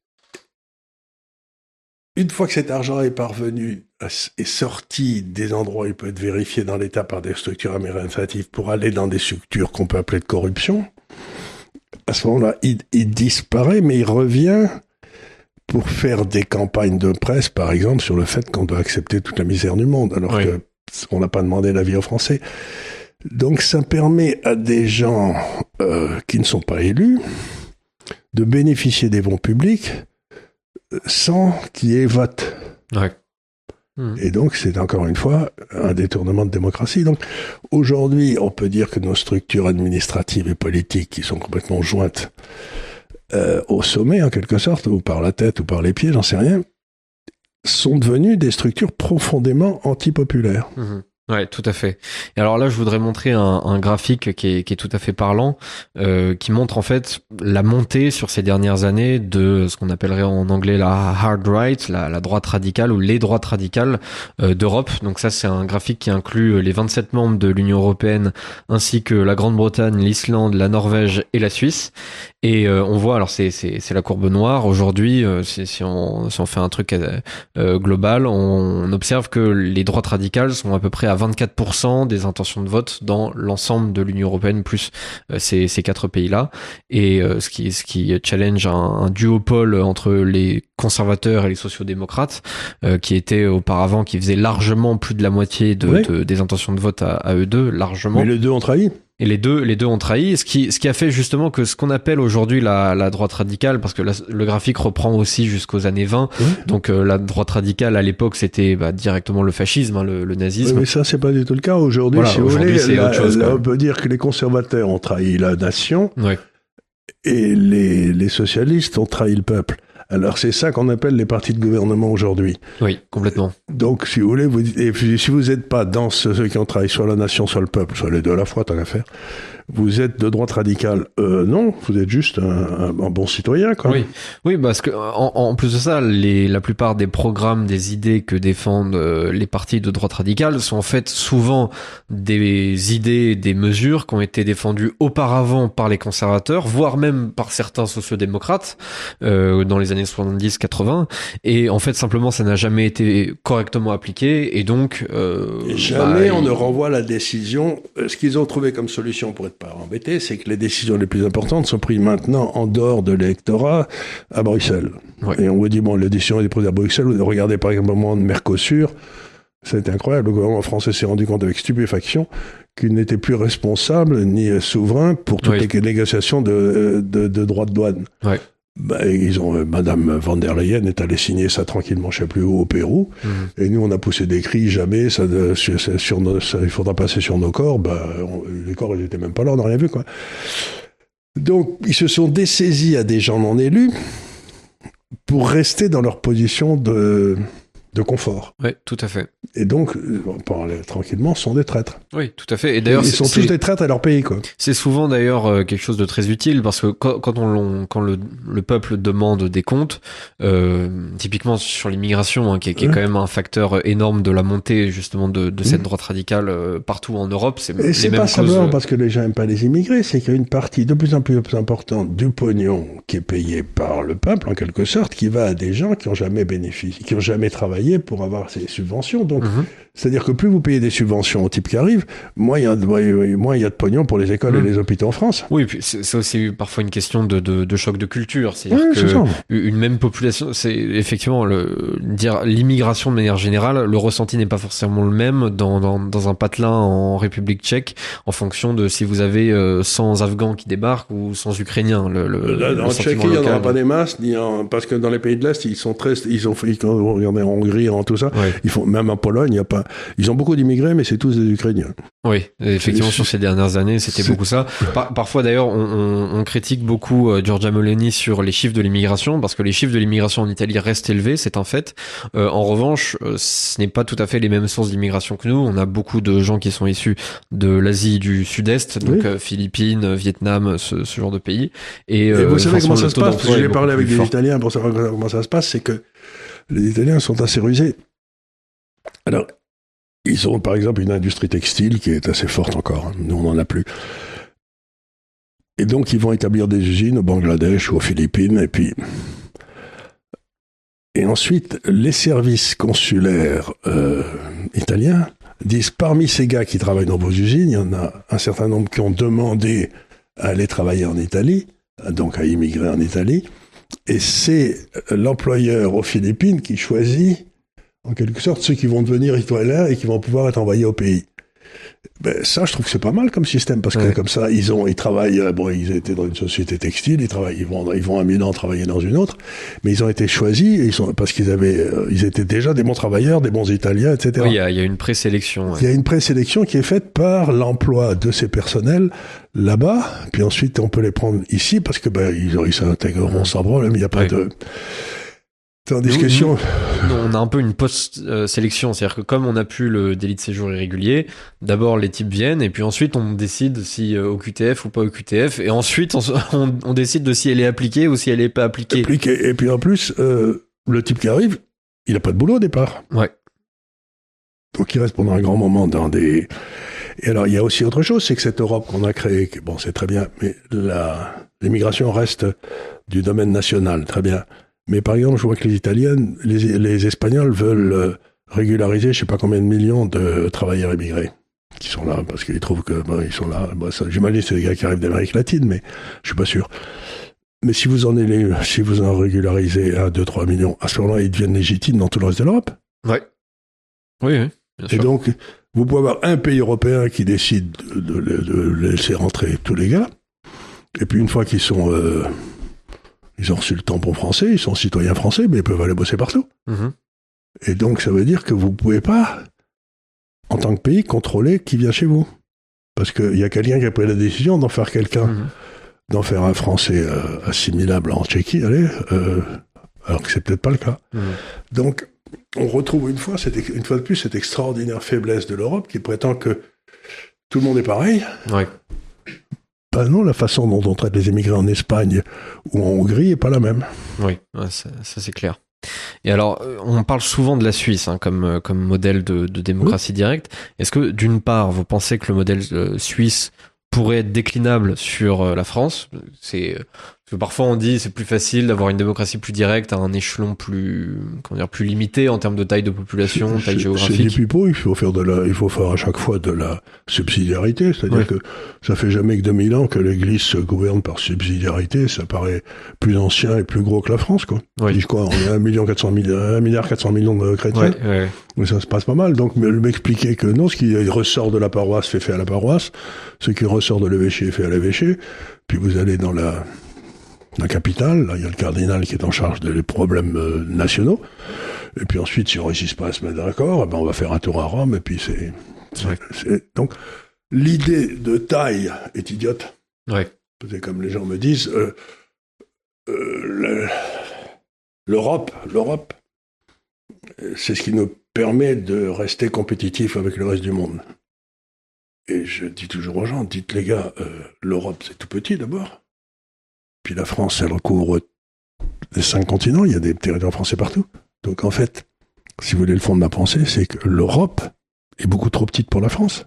une fois que cet argent est parvenu, est sorti des endroits où il peut être vérifié dans l'État par des structures administratives pour aller dans des structures qu'on peut appeler de corruption, à ce moment-là, il, il disparaît, mais il revient pour faire des campagnes de presse, par exemple, sur le fait qu'on doit accepter toute la misère du monde, alors oui. qu'on n'a pas demandé l'avis aux Français. Donc ça permet à des gens euh, qui ne sont pas élus de bénéficier des bons publics sans qu'il y ait vote. Ouais. Mmh. Et donc c'est encore une fois un détournement de démocratie. Donc aujourd'hui, on peut dire que nos structures administratives et politiques qui sont complètement jointes Euh, au sommet, en quelque sorte, ou par la tête, ou par les pieds, j'en sais rien, sont devenues des structures profondément antipopulaires. Mmh. Ouais, tout à fait. Et alors là, je voudrais montrer un, un graphique qui est, qui est tout à fait parlant, euh, qui montre en fait la montée sur ces dernières années de ce qu'on appellerait en anglais la hard right, la, la droite radicale ou les droites radicales euh, d'Europe. Donc ça, c'est un graphique qui inclut les vingt-sept membres de l'Union européenne, ainsi que la Grande-Bretagne, l'Islande, la Norvège et la Suisse. Et euh, on voit, alors c'est c'est c'est la courbe noire. Aujourd'hui, euh, si, si on si on fait un truc euh, global, on, on observe que les droites radicales sont à peu près à à vingt-quatre pour cent des intentions de vote dans l'ensemble de l'Union européenne, plus euh, ces, ces quatre pays-là. Et euh, ce qui, ce qui challenge un, un duopole entre les conservateurs et les sociaux-démocrates, euh, qui étaient auparavant, qui faisaient largement plus de la moitié de, oui. de, des intentions de vote à, à eux deux, largement. Mais les deux ont trahi. Et les deux, les deux ont trahi, ce qui, ce qui a fait justement que ce qu'on appelle aujourd'hui la, la droite radicale, parce que la, le graphique reprend aussi jusqu'aux années vingt, oui. donc euh, la droite radicale à l'époque c'était bah, directement le fascisme, hein, le, le nazisme. Oui, mais ça c'est pas du tout le cas aujourd'hui. Voilà, si aujourd'hui vous voulez, c'est la, autre chose. Là, on peut dire que les conservateurs ont trahi la nation, oui. et les, les socialistes ont trahi le peuple. Alors c'est ça qu'on appelle les partis de gouvernement aujourd'hui. Oui, complètement. Donc si vous voulez, vous, et puis, si vous n'êtes pas dans ceux, ceux qui ont trahi soit la nation, soit le peuple, soit les deux à la fois, tant qu'à faire, vous êtes de droite radicale. Euh, non, vous êtes juste un, un, un bon citoyen, quoi. Oui, oui, parce que en, en plus de ça, les, la plupart des programmes, des idées que défendent euh, les partis de droite radicale sont en fait souvent des idées, des mesures qui ont été défendues auparavant par les conservateurs, voire même par certains sociodémocrates euh, dans les années soixante-dix quatre-vingts. Et en fait, simplement, ça n'a jamais été correctement appliqué. Et donc, euh, et jamais bah, on il... ne renvoie la décision. Ce qu'ils ont trouvé comme solution pour être pas embêtés, c'est que les décisions les plus importantes sont prises maintenant en dehors de l'électorat à Bruxelles. Ouais. Et on vous dit, bon, les décisions sont prises à Bruxelles. Vous regardez par exemple le moment de Mercosur. Ça a été incroyable. Le gouvernement français s'est rendu compte avec stupéfaction qu'il n'était plus responsable ni souverain pour toutes oui. les négociations de, de, de droits de douane. Ouais. Ben, ils ont, euh, Madame van der Leyen est allée signer ça tranquillement, je sais plus où, au Pérou. Mmh. Et nous, on a poussé des cris, jamais, ça, de, sur, sur nos, ça, il faudra passer sur nos corps. Ben, on, les corps, ils étaient même pas là, on n'a rien vu, quoi. Donc, ils se sont dessaisis à des gens non élus pour rester dans leur position de, de confort. Oui, tout à fait. Et donc, on peut aller tranquillement, sont des traîtres. Oui, tout à fait. Et d'ailleurs, ils sont tous des traîtres à leur pays, quoi. C'est souvent d'ailleurs euh, quelque chose de très utile parce que quand, quand on l'on, quand le, le peuple demande des comptes, euh, typiquement sur l'immigration, hein, qui, est, qui est quand même un facteur énorme de la montée justement de, de cette mmh. droite radicale euh, partout en Europe. C'est Et c'est pas simplement parce que les gens aiment pas les immigrés, c'est qu'il y a une partie de plus en plus importante du pognon qui est payé par le peuple en quelque sorte, qui va à des gens qui ont jamais bénéficié, qui ont jamais travaillé pour avoir ces subventions. Donc Mmh. c'est-à-dire que plus vous payez des subventions au type qui arrive, moins il y a de, moins il y a de pognon pour les écoles mmh. et les hôpitaux en France. Oui, puis c'est, c'est aussi parfois une question de, de, de choc de culture. C'est-à-dire oui, que c'est une même population, c'est effectivement le, dire l'immigration de manière générale, le ressenti n'est pas forcément le même dans, dans, dans un patelin en République tchèque en fonction de si vous avez euh, cent Afghans qui débarquent ou cent Ukrainiens. Le, le, Là, le en Tchéquie, il n'y en aura pas des masses, ni en, parce que dans les pays de l'Est, ils sont très, ils ont, ils, quand il y en a en Hongrie, en tout ça, ouais. ils font, même en Pologne, il y a pas, ils ont beaucoup d'immigrés, mais c'est tous des Ukrainiens. Oui, effectivement, sur ces dernières années, c'était c'est... beaucoup ça. Par, parfois, d'ailleurs, on, on, on critique beaucoup euh, Giorgia Meloni sur les chiffres de l'immigration, parce que les chiffres de l'immigration en Italie restent élevés, c'est un fait. Euh, en revanche, euh, ce n'est pas tout à fait les mêmes sources d'immigration que nous. On a beaucoup de gens qui sont issus de l'Asie du Sud-Est, donc oui. euh, Philippines, Vietnam, ce, ce genre de pays. Et, euh, Et vous savez comment ça se passe? J'ai parlé avec des fort. Italiens pour savoir comment ça se passe, c'est que les Italiens sont assez rusés. Alors, ils ont par exemple une industrie textile qui est assez forte encore. Nous, on n'en a plus. Et donc, ils vont établir des usines au Bangladesh ou aux Philippines. Et puis, et ensuite, les services consulaires euh, italiens disent parmi ces gars qui travaillent dans vos usines, il y en a un certain nombre qui ont demandé à aller travailler en Italie, donc à immigrer en Italie. Et c'est l'employeur aux Philippines qui choisit en quelque sorte, ceux qui vont devenir citoyens et qui vont pouvoir être envoyés au pays. Ben, ça, je trouve que c'est pas mal comme système, parce que ouais. comme ça, ils ont, ils travaillent, bon, ils étaient dans une société textile, ils travaillent, ils vont, ils vont à Milan travailler dans une autre, mais ils ont été choisis, et ils sont, parce qu'ils avaient, euh, ils étaient déjà des bons travailleurs, des bons Italiens, et cetera. Oui, il y a, il y a une présélection. Ouais. Il y a une présélection qui est faite par l'emploi de ces personnels là-bas, puis ensuite, on peut les prendre ici, parce que, ben, ils, ils s'intégreront ouais. sans problème, il n'y a pas ouais. de, en discussion. Nous, nous, on a un peu une post-sélection, c'est-à-dire que comme on n'a plus le délit de séjour irrégulier, d'abord les types viennent et puis ensuite on décide si euh, au Q T F ou pas au Q T F et ensuite on, on, on décide de si elle est appliquée ou si elle est pas appliquée. Appliquée. Et puis en plus, euh, le type qui arrive, il a pas de boulot au départ. Ouais. Donc il reste pendant un grand moment dans des... Et alors il y a aussi autre chose, c'est que cette Europe qu'on a créée, bon c'est très bien, mais la, l'immigration reste du domaine national, très bien. Mais par exemple, je vois que les Italiens, les, les Espagnols veulent régulariser je sais pas combien de millions de travailleurs immigrés qui sont là parce qu'ils trouvent que bon, ils sont là. Bon, ça, j'imagine que c'est des gars qui arrivent d'Amérique latine, mais je suis pas sûr. Mais si vous en allez, si vous en régularisez un, deux, trois millions, à ce moment-là, ils deviennent légitimes dans tout le reste de l'Europe. Ouais. Oui, oui. Bien sûr. Et donc, vous pouvez avoir un pays européen qui décide de, de, de, de laisser rentrer tous les gars. Et puis une fois qu'ils sont, euh, ils ont reçu le tampon français, ils sont citoyens français, mais ils peuvent aller bosser partout. Mm-hmm. Et donc, ça veut dire que vous pouvez pas, en tant que pays, contrôler qui vient chez vous. Parce qu'il y a quelqu'un qui a pris la décision d'en faire quelqu'un, mmh. d'en faire un Français euh, assimilable en Tchéquie, allez, euh, alors que c'est peut-être pas le cas. Mmh. Donc, on retrouve une fois, cette, une fois de plus cette extraordinaire faiblesse de l'Europe qui prétend que tout le monde est pareil. Ouais. Ben non, la façon dont on traite les émigrés en Espagne ou en Hongrie n'est pas la même. Oui, ouais, ça, ça c'est clair. Et alors, on parle souvent de la Suisse hein, comme, comme modèle de, de démocratie oui. directe. Est-ce que, d'une part, vous pensez que le modèle euh, suisse pourrait être déclinable sur euh, la France ? C'est, parce que parfois on dit c'est plus facile d'avoir une démocratie plus directe à un échelon plus, comment dire, plus limité en termes de taille de population, taille géographique. C'est des pipeaux, il faut faire de la, il faut faire à chaque fois de la subsidiarité, c'est-à-dire ouais. que ça fait jamais que deux mille ans que l'Église se gouverne par subsidiarité, ça paraît plus ancien et plus gros que la France, quoi. Ouais. Ils disent quoi, on est un million quatre cents mille, un milliard quatre cents millions de chrétiens. Ouais, ouais. Mais ça se passe pas mal. Donc, m'expliquer que non, ce qui ressort de la paroisse fait fait à la paroisse, ce qui ressort de l'évêché fait à l'évêché, puis vous allez dans la, la capitale, là, il y a le cardinal qui est en charge des problèmes euh, nationaux. Et puis ensuite, si on réussit pas à se mettre d'accord, eh ben on va faire un tour à Rome, et puis c'est... c'est, ouais. c'est donc, l'idée de taille est idiote. Ouais. C'est comme les gens me disent, euh, euh, le, l'Europe, l'Europe, c'est ce qui nous permet de rester compétitifs avec le reste du monde. Et je dis toujours aux gens, dites les gars, euh, l'Europe c'est tout petit d'abord. Puis la France, elle recouvre les cinq continents, il y a des territoires français partout. Donc en fait, si vous voulez le fond de ma pensée, c'est que l'Europe est beaucoup trop petite pour la France.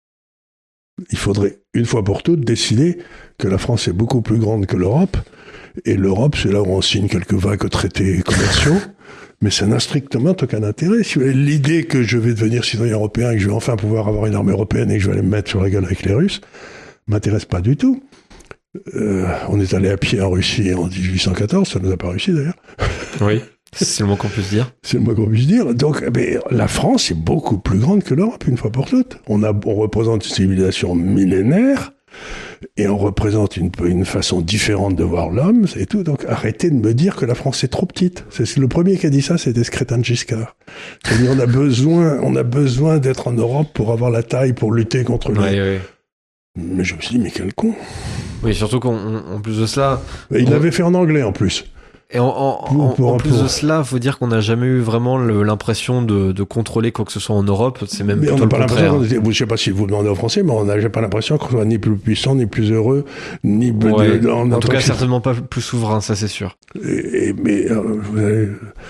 Il faudrait, une fois pour toutes, décider que la France est beaucoup plus grande que l'Europe, et l'Europe, c'est là où on signe quelques vagues traités commerciaux, mais ça n'a strictement aucun intérêt. Si vous avez l'idée que je vais devenir citoyen européen et que je vais enfin pouvoir avoir une armée européenne et que je vais aller me mettre sur la gueule avec les Russes, m'intéresse pas du tout. Euh, on est allé à pied en Russie en dix-huit cent quatorze, ça nous a pas réussi d'ailleurs. Oui, c'est le moins qu'on puisse dire. C'est le moins qu'on puisse dire. Donc, mais la France est beaucoup plus grande que l'Europe, une fois pour toutes. On a, on représente une civilisation millénaire et on représente une, une façon différente de voir l'homme et tout. Donc, arrêtez de me dire que la France est trop petite. C'est, le premier qui a dit ça, c'était ce crétin de Giscard. Il dit, on a besoin, on a besoin d'être en Europe pour avoir la taille pour lutter contre ouais, les... Ouais. Mais je me suis dit, mais quel con. Oui, surtout qu'en plus de cela... Et il on... l'avait fait en anglais, en plus. Et en, en, pour, en, pour, en plus pour... de cela, faut dire qu'on n'a jamais eu vraiment le, l'impression de, de contrôler quoi que ce soit en Europe. C'est même mais plutôt on n'a pas l'impression. Je sais pas si vous demandez aux Français, mais on n'a pas l'impression qu'on soit ni plus puissant, ni plus heureux, ni ouais, de, en, en tout cas que... certainement pas plus souverain, ça c'est sûr. Et, et, mais euh, vous avez,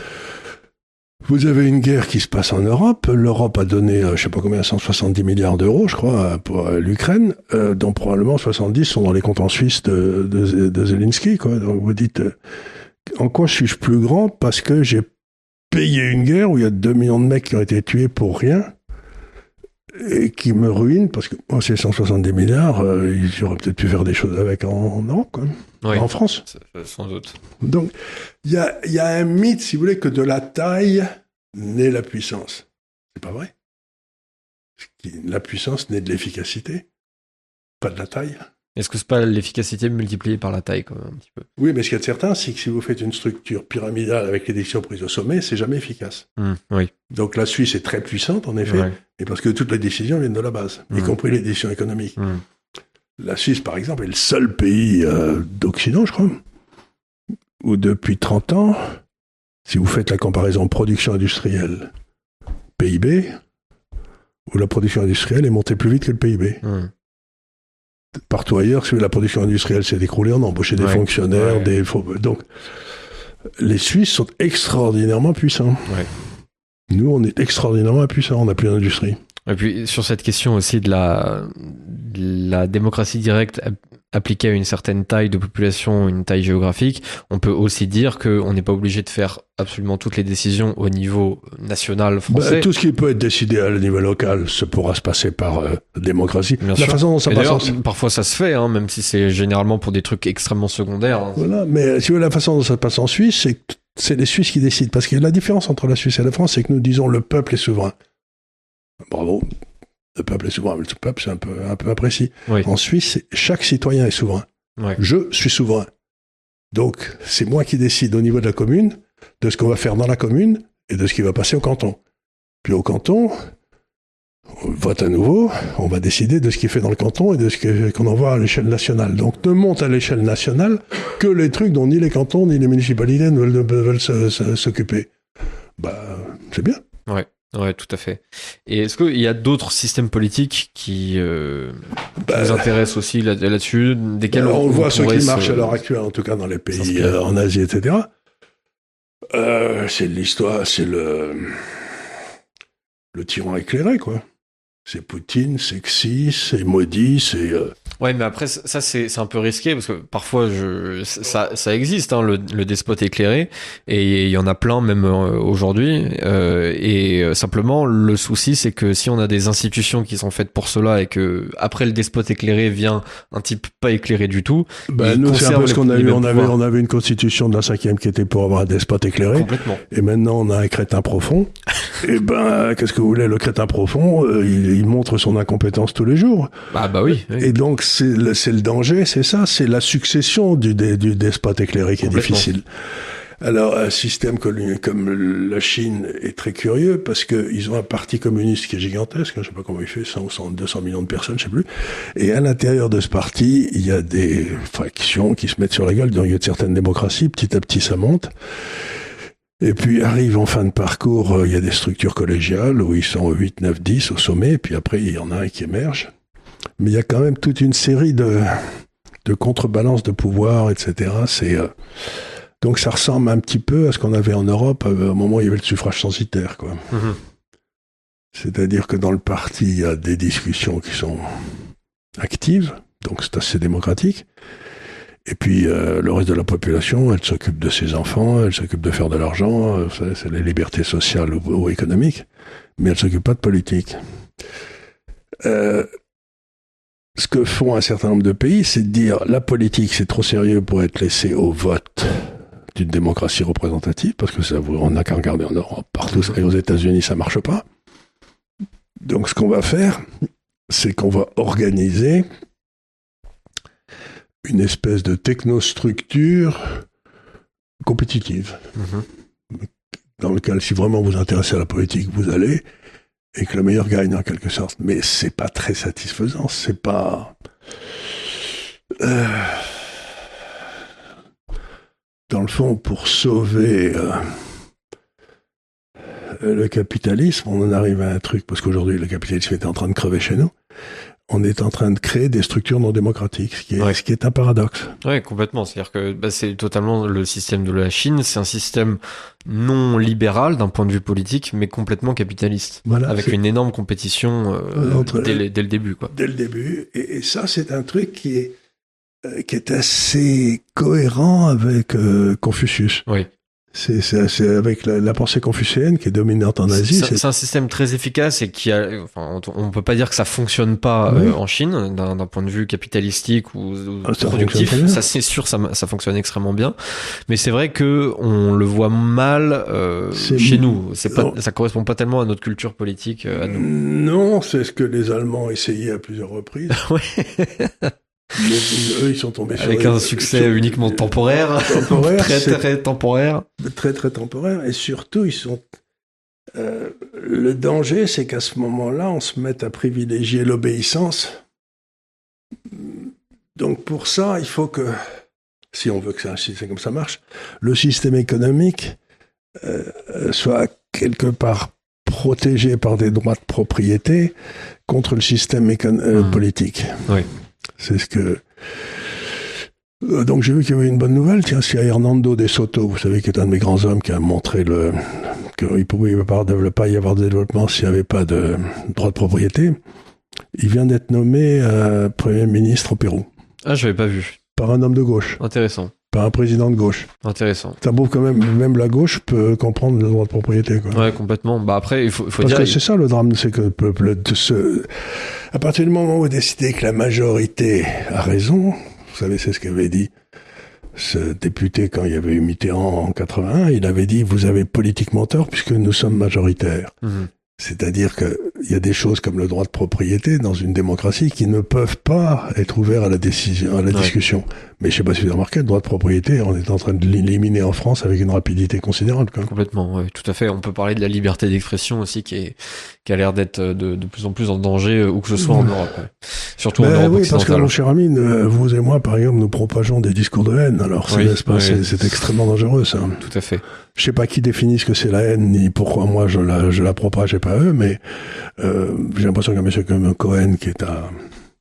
vous avez une guerre qui se passe en Europe. L'Europe a donné, euh, je sais pas combien, cent soixante-dix milliards d'euros, je crois, pour euh, l'Ukraine, euh, dont probablement soixante-dix sont dans les comptes en Suisse de, de, de Zelensky, quoi. Donc vous dites. Euh, En quoi suis-je plus grand ? Parce que j'ai payé une guerre où il y a deux millions de mecs qui ont été tués pour rien et qui me ruinent parce que moi, ces cent soixante-dix milliards, euh, j'aurais peut-être pu faire des choses avec en Europe, quoi. Oui, en France. Sans doute. Donc, il y a, y a un mythe, si vous voulez, que de la taille naît la puissance. C'est pas vrai. La puissance naît de l'efficacité, pas de la taille. Est-ce que c'est pas l'efficacité multipliée par la taille, quand même, un petit peu ? Oui, mais ce qu'il y a de certain, c'est que si vous faites une structure pyramidale avec les décisions prises au sommet, c'est jamais efficace. Mmh, oui. Donc la Suisse est très puissante, en effet, ouais. et parce que toutes les décisions viennent de la base, mmh. y compris les décisions économiques. Mmh. La Suisse, par exemple, est le seul pays euh, d'Occident, je crois, où depuis trente ans, si vous faites la comparaison production industrielle P I B, où la production industrielle est montée plus vite que le P I B. Mmh. Partout ailleurs, la production industrielle s'est écroulée, on a embauché des ouais, fonctionnaires, ouais. des donc les Suisses sont extraordinairement puissants. Ouais. Nous, on est extraordinairement impuissants, on n'a plus d'industrie. Et puis sur cette question aussi de la, de la démocratie directe appliqué à une certaine taille de population, une taille géographique, on peut aussi dire qu'on n'est pas obligé de faire absolument toutes les décisions au niveau national français. Bah, tout ce qui peut être décidé à le niveau local, ça pourra se passer par euh, démocratie. Bien la sûr. façon dont ça Et passe. d'ailleurs, en... parfois ça se fait, hein, même si c'est généralement pour des trucs extrêmement secondaires. Hein. Voilà, mais si vous voulez, la façon dont ça passe en Suisse, c'est que c'est les Suisses qui décident. Parce que la différence entre la Suisse et la France, c'est que nous disons le peuple est souverain. Bravo. Le peuple est souverain. Le peuple, c'est un peu, un peu imprécis. Oui. En Suisse, chaque citoyen est souverain. Ouais. Je suis souverain. Donc, c'est moi qui décide au niveau de la commune de ce qu'on va faire dans la commune et de ce qui va passer au canton. Puis au canton, on vote à nouveau, on va décider de ce qui est fait dans le canton et de ce que, qu'on envoie à l'échelle nationale. Donc, ne monte à l'échelle nationale que les trucs dont ni les cantons ni les municipalités ne veulent, veulent se, se, s'occuper. Bah, c'est bien. Ouais. Ouais, tout à fait. Et est-ce qu'il y a d'autres systèmes politiques qui, euh, qui bah, nous intéressent aussi là, là-dessus, desquels bah, on, on, on voit ceux qui se... marchent à l'heure actuelle, en tout cas dans les pays euh, en Asie, et cetera. Euh, c'est l'histoire, c'est le le tyran éclairé, quoi. C'est Poutine, c'est Xi, c'est Modi, c'est... Euh... Ouais, mais après, ça, c'est, c'est un peu risqué, parce que parfois, je, ça, ça existe, hein, le, le despote éclairé, et il y en a plein, même euh, aujourd'hui, euh, et euh, simplement, le souci, c'est que si on a des institutions qui sont faites pour cela, et que après le despote éclairé vient un type pas éclairé du tout, bah, nous, c'est un peu ce qu'on a eu, on avait, on avait une constitution de la cinquième qui était pour avoir un despote éclairé. Complètement. Et maintenant, on a un crétin profond. Et ben, qu'est-ce que vous voulez, le crétin profond, euh, il, il montre son incompétence tous les jours. Bah, bah oui. oui. Et donc, c'est le, c'est le danger, c'est ça, c'est la succession du, du, du despote éclairé qui est difficile. Alors, un système comme, comme la Chine est très curieux parce qu'ils ont un parti communiste qui est gigantesque, je sais pas comment il fait, cent, cent, deux cents millions de personnes, je sais plus. Et à l'intérieur de ce parti, il y a des factions qui se mettent sur la gueule, donc il y a de certaines démocraties, petit à petit ça monte. Et puis arrive en fin de parcours, euh, il y a des structures collégiales où ils sont huit, neuf, dix au sommet, et puis après il y en a un qui émerge. Mais il y a quand même toute une série de, de contrebalances de pouvoir, et cetera. C'est, euh... Donc ça ressemble un petit peu à ce qu'on avait en Europe euh, au moment où il y avait le suffrage censitaire, quoi. Mmh. C'est-à-dire que dans le parti, il y a des discussions qui sont actives, donc c'est assez démocratique. Et puis, euh, le reste de la population, elle s'occupe de ses enfants, elle s'occupe de faire de l'argent, euh, c'est, c'est les libertés sociales ou, ou économiques, mais elle s'occupe pas de politique. Euh, ce que font un certain nombre de pays, c'est de dire, la politique, c'est trop sérieux pour être laissé au vote d'une démocratie représentative, parce que ça, on n'a qu'à regarder en Europe, partout, et aux États-Unis, ça marche pas. Donc, ce qu'on va faire, c'est qu'on va organiser une espèce de technostructure compétitive, mmh. dans lequel, si vraiment vous intéressez à la politique, vous allez, et que le meilleur gagne en quelque sorte. Mais c'est pas très satisfaisant, c'est pas... Euh... Dans le fond, pour sauver euh... le capitalisme, on en arrive à un truc, parce qu'aujourd'hui, le capitalisme est en train de crever chez nous. On est en train de créer des structures non démocratiques, ce qui est, ouais. ce qui est un paradoxe. Oui, complètement. C'est-à-dire que bah, c'est totalement le système de la Chine, c'est un système non libéral d'un point de vue politique, mais complètement capitaliste, voilà, avec c'est... une énorme compétition euh, Entre, dès, le, dès le début, quoi. Dès le début. Et, et ça, c'est un truc qui est, euh, qui est assez cohérent avec euh, Confucius. Oui. C'est, c'est, c'est avec la, la pensée confucéenne qui est dominante en Asie. C'est, c'est... c'est un système très efficace et qui a, enfin, on, on peut pas dire que ça fonctionne pas oui. euh, en Chine d'un, d'un point de vue capitalistique ou, ou ah, productif. Ça, c'est sûr, ça, ça fonctionne extrêmement bien. Mais c'est vrai que on le voit mal euh, chez nous. C'est pas, ça correspond pas tellement à notre culture politique euh, à nous. Non, c'est ce que les Allemands ont essayé à plusieurs reprises. Ouais. Mais eux, ils sont tombés sur avec un succès sur... uniquement temporaire, temporaire très très, très temporaire, très très temporaire, et surtout ils sont. Euh, le danger, c'est qu'à ce moment-là, on se mette à privilégier l'obéissance. Donc pour ça, il faut que, si on veut que ça, si c'est comme ça marche, le système économique euh, soit quelque part protégé par des droits de propriété contre le système écon- euh, mmh. politique. Oui. C'est ce que... Donc j'ai vu qu'il y avait une bonne nouvelle, tiens, c'est Hernando de Soto, vous savez, qui est un de mes grands hommes, qui a montré le... qu'il ne pouvait pas y avoir de développement s'il n'y avait pas de droit de propriété. Il vient d'être nommé euh, Premier ministre au Pérou. Ah, je l'avais pas vu. Par un homme de gauche. Intéressant. Par un président de gauche. Intéressant. Ça prouve quand même, même la gauche peut comprendre le droit de propriété, quoi. Ouais, complètement. Bah après, il faut, il faut Parce dire... que c'est ça le drame, c'est que le peuple, de ce... à partir du moment où vous décidez que la majorité a raison, vous savez, c'est ce qu'avait dit ce député quand il y avait eu Mitterrand en quatre-vingt-un, il avait dit, vous avez politiquement tort puisque nous sommes majoritaires. Mmh. C'est-à-dire qu'il y a des choses comme le droit de propriété dans une démocratie qui ne peuvent pas être ouverts à la décision, à la ouais. discussion. Mais je ne sais pas si vous avez remarqué, le droit de propriété, on est en train de l'éliminer en France avec une rapidité considérable. Quoi. Complètement, oui, tout à fait. On peut parler de la liberté d'expression aussi qui, est, qui a l'air d'être de, de plus en plus en danger, où que ce soit en Europe. Ouais. Surtout ben en Europe oui, occidentale. Parce que, mon cher ami, vous et moi, par exemple, nous propageons des discours de haine. Alors, oui, c'est, oui. c'est, c'est extrêmement dangereux, ça. Tout à fait. Je sais pas qui définit ce que c'est la haine, ni pourquoi moi je la, je la propage et pas eux, mais euh, j'ai l'impression qu'un monsieur comme Cohen, qui est à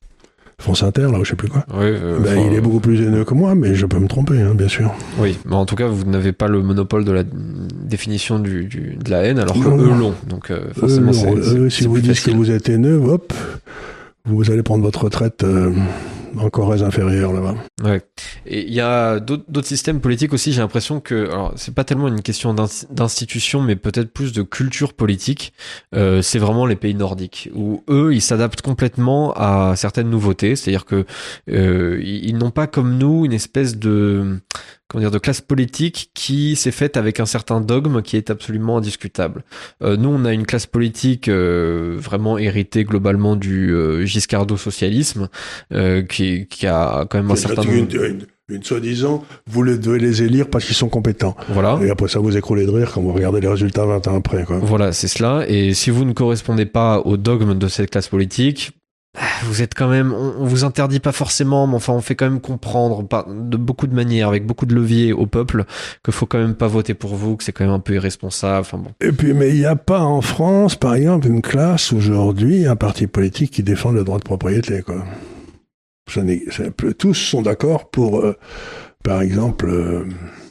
France Inter, là, ou je sais plus quoi, oui, euh, ben, il est beaucoup plus haineux que moi, mais je peux me tromper, hein, bien sûr. Oui, mais en tout cas, vous n'avez pas le monopole de la définition du, du, de la haine, alors que eux l'ont. Donc euh, forcément, eux, c'est, c'est, eux, c'est si vous dites facile. que vous êtes haineux, hop, vous allez prendre votre retraite... Euh, encore inférieur là-bas. Ouais. Et il y a d'autres, d'autres systèmes politiques aussi, j'ai l'impression que, alors c'est pas tellement une question d'institution, mais peut-être plus de culture politique. Euh, c'est vraiment les pays nordiques où eux, ils s'adaptent complètement à certaines nouveautés. C'est-à-dire que euh, ils n'ont pas comme nous une espèce de comment dire, de classe politique qui s'est faite avec un certain dogme qui est absolument indiscutable. Euh, nous, on a une classe politique euh, vraiment héritée globalement du euh, giscardo-socialisme, euh, qui, qui a quand même un certain nombre... Une, une, une soi-disant, vous devez les élire parce qu'ils sont compétents. Voilà. Et après ça, vous écroulez de rire quand vous regardez les résultats vingt ans après, quoi. Voilà, c'est cela. Et si vous ne correspondez pas au dogme de cette classe politique... Vous êtes quand même, on, on vous interdit pas forcément, mais enfin on fait quand même comprendre par, de beaucoup de manières, avec beaucoup de leviers au peuple, qu'il faut quand même pas voter pour vous, que c'est quand même un peu irresponsable. Enfin bon. Et puis, mais il n'y a pas en France, par exemple, une classe aujourd'hui, un parti politique qui défend le droit de propriété, quoi. Ça n'est, ça, tous sont d'accord pour, euh, par exemple, euh,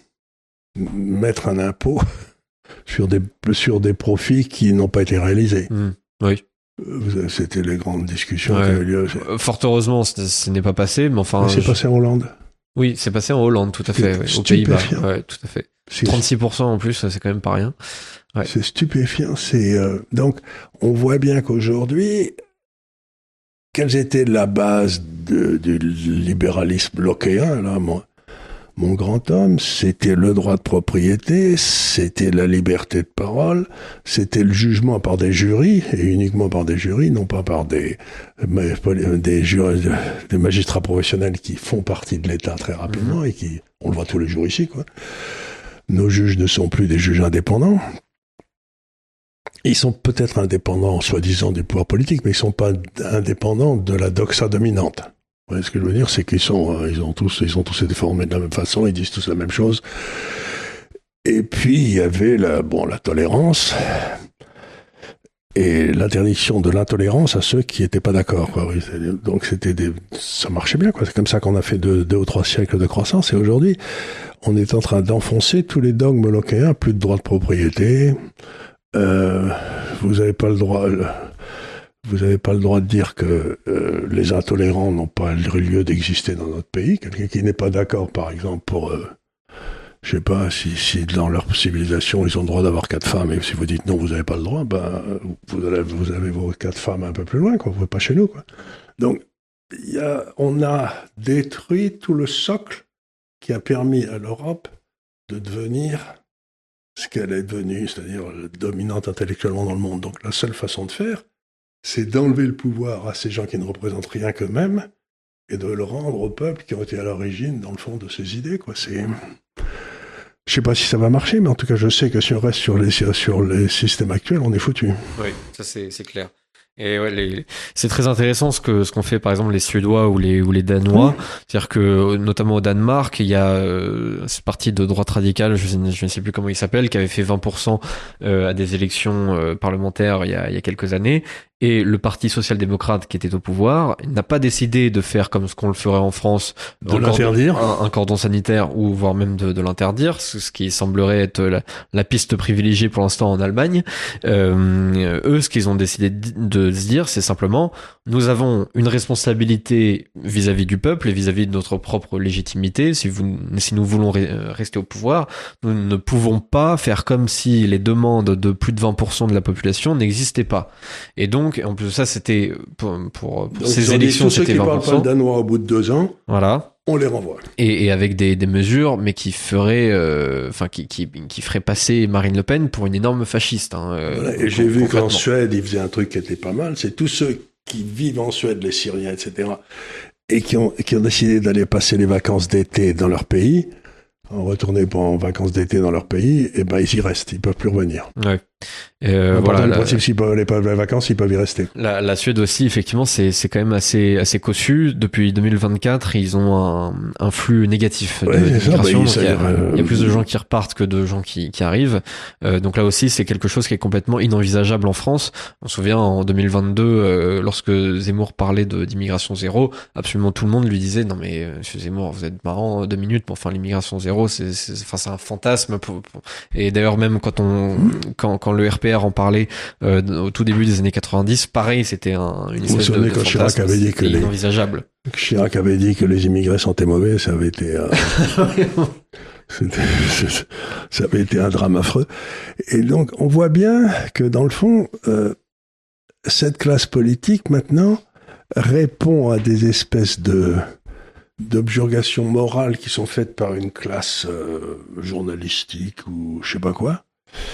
mettre un impôt sur des sur des profits qui n'ont pas été réalisés. Mmh, oui. C'était les grandes discussions ouais. qui avaient lieu. Fort heureusement, ce n'est pas passé, mais enfin. Mais c'est je... passé en Hollande. Oui, c'est passé en Hollande, tout à fait, ouais, aux Pays-Bas. Ouais, tout à fait. C'est... trente-six pour cent en plus, c'est quand même pas rien. Ouais. C'est stupéfiant. C'est euh... donc on voit bien qu'aujourd'hui, quelles étaient la base de, du libéralisme lockéen, là, moi. Mon grand homme, c'était le droit de propriété, c'était la liberté de parole, c'était le jugement par des jurys, et uniquement par des jurys, non pas par des, des, jurys, des magistrats professionnels qui font partie de l'État très rapidement, mmh. et qui, on le voit tous les jours ici, quoi. Nos juges ne sont plus des juges indépendants. Ils sont peut-être indépendants, soi-disant, du pouvoir politique, mais ils ne sont pas indépendants de la doxa dominante. Ouais, ce que je veux dire, c'est qu'ils sont, euh, ils ont tous, ils ont tous été formés de la même façon, ils disent tous la même chose. Et puis il y avait la, bon, la tolérance et l'interdiction de l'intolérance à ceux qui n'étaient pas d'accord, quoi. Oui, donc c'était des, ça marchait bien, quoi. C'est comme ça qu'on a fait deux, deux ou trois siècles de croissance. Et aujourd'hui, on est en train d'enfoncer tous les dogmes lockéens, plus de droit de propriété. Euh, vous n'avez pas le droit. Vous n'avez pas le droit de dire que euh, les intolérants n'ont pas lieu d'exister dans notre pays. Quelqu'un qui n'est pas d'accord, par exemple, pour, euh, je sais pas, si, si dans leur civilisation ils ont le droit d'avoir quatre femmes, et si vous dites non, vous n'avez pas le droit, ben vous avez, vous avez vos quatre femmes un peu plus loin, quoi. Vous n'êtes pas chez nous, quoi. Donc, y a, on a détruit tout le socle qui a permis à l'Europe de devenir ce qu'elle est devenue, c'est-à-dire dominante intellectuellement dans le monde. Donc, la seule façon de faire, c'est d'enlever le pouvoir à ces gens qui ne représentent rien qu'eux-mêmes et de le rendre au peuple qui ont été à l'origine, dans le fond, de ces idées, quoi. C'est... Je sais pas si ça va marcher, mais en tout cas, je sais que si on reste sur les, sur les systèmes actuels, on est foutu. Oui, ça c'est, c'est clair. Et ouais, les, les... c'est très intéressant ce que ce qu'ont fait par exemple les Suédois ou les ou les Danois, oui. C'est-à-dire que notamment au Danemark, il y a euh, ce parti de droite radicale, je, je ne sais plus comment il s'appelle, qui avait fait vingt pour cent euh, à des élections euh, parlementaires il y a il y a quelques années. Et le parti social-démocrate qui était au pouvoir n'a pas décidé de faire comme ce qu'on le ferait en France, de l'interdire, un, un cordon sanitaire ou voire même de, de l'interdire, ce qui semblerait être la, la piste privilégiée pour l'instant en Allemagne. Euh, eux, ce qu'ils ont décidé de, de se dire, c'est simplement nous avons une responsabilité vis-à-vis du peuple et vis-à-vis de notre propre légitimité. Si, vous, si nous voulons re- rester au pouvoir, nous ne pouvons pas faire comme si les demandes de plus de vingt pour cent de la population n'existaient pas. Et donc, en plus de ça, c'était pour, pour, pour ces élections, dit, c'était vingt pour cent. Ceux qui parlent pas le danois au bout de deux ans, voilà. On les renvoie. Et, et avec des, des mesures, mais qui feraient, enfin, euh, qui, qui, qui feraient passer Marine Le Pen pour une énorme fasciste. Hein, euh, voilà, et j'ai vu qu'en Suède, ils faisaient un truc qui était pas mal. C'est tous ceux qui vivent en Suède, les Syriens, et cetera, et qui ont, qui ont décidé d'aller passer les vacances d'été dans leur pays, en retourner en vacances d'été dans leur pays, et ben ils y restent, ils peuvent plus revenir. Ouais. Euh, voilà, le la, principe, s'ils peuvent aller pas les vacances, ils peuvent y rester. La, la Suède aussi, effectivement, c'est c'est quand même assez assez cossu. Depuis deux mille vingt-quatre, ils ont un, un flux négatif de ouais, migration. Ça, bah, il, il, y a, euh, il y a plus de gens qui repartent que de gens qui qui arrivent. Euh, donc là aussi, c'est quelque chose qui est complètement inenvisageable en France. On se souvient en deux mille vingt-deux, euh, lorsque Zemmour parlait de d'immigration zéro, absolument tout le monde lui disait non mais euh, Monsieur Zemmour, vous êtes marrant deux minutes, mais enfin l'immigration zéro, c'est c'est enfin c'est un fantasme. Pour, pour... Et d'ailleurs même quand on mmh. quand quand le R P R en parlait Euh, au tout début des années quatre-vingt-dix, pareil, c'était un, une espèce vous de, de quand fantasme, Chirac avait dit que les, inenvisageable. Chirac avait dit que les immigrés sentaient mauvais, ça avait été euh, ça avait été un drame affreux. Et donc on voit bien que dans le fond, euh, cette classe politique maintenant répond à des espèces de d'objurgations morales qui sont faites par une classe euh, journalistique ou je sais pas quoi.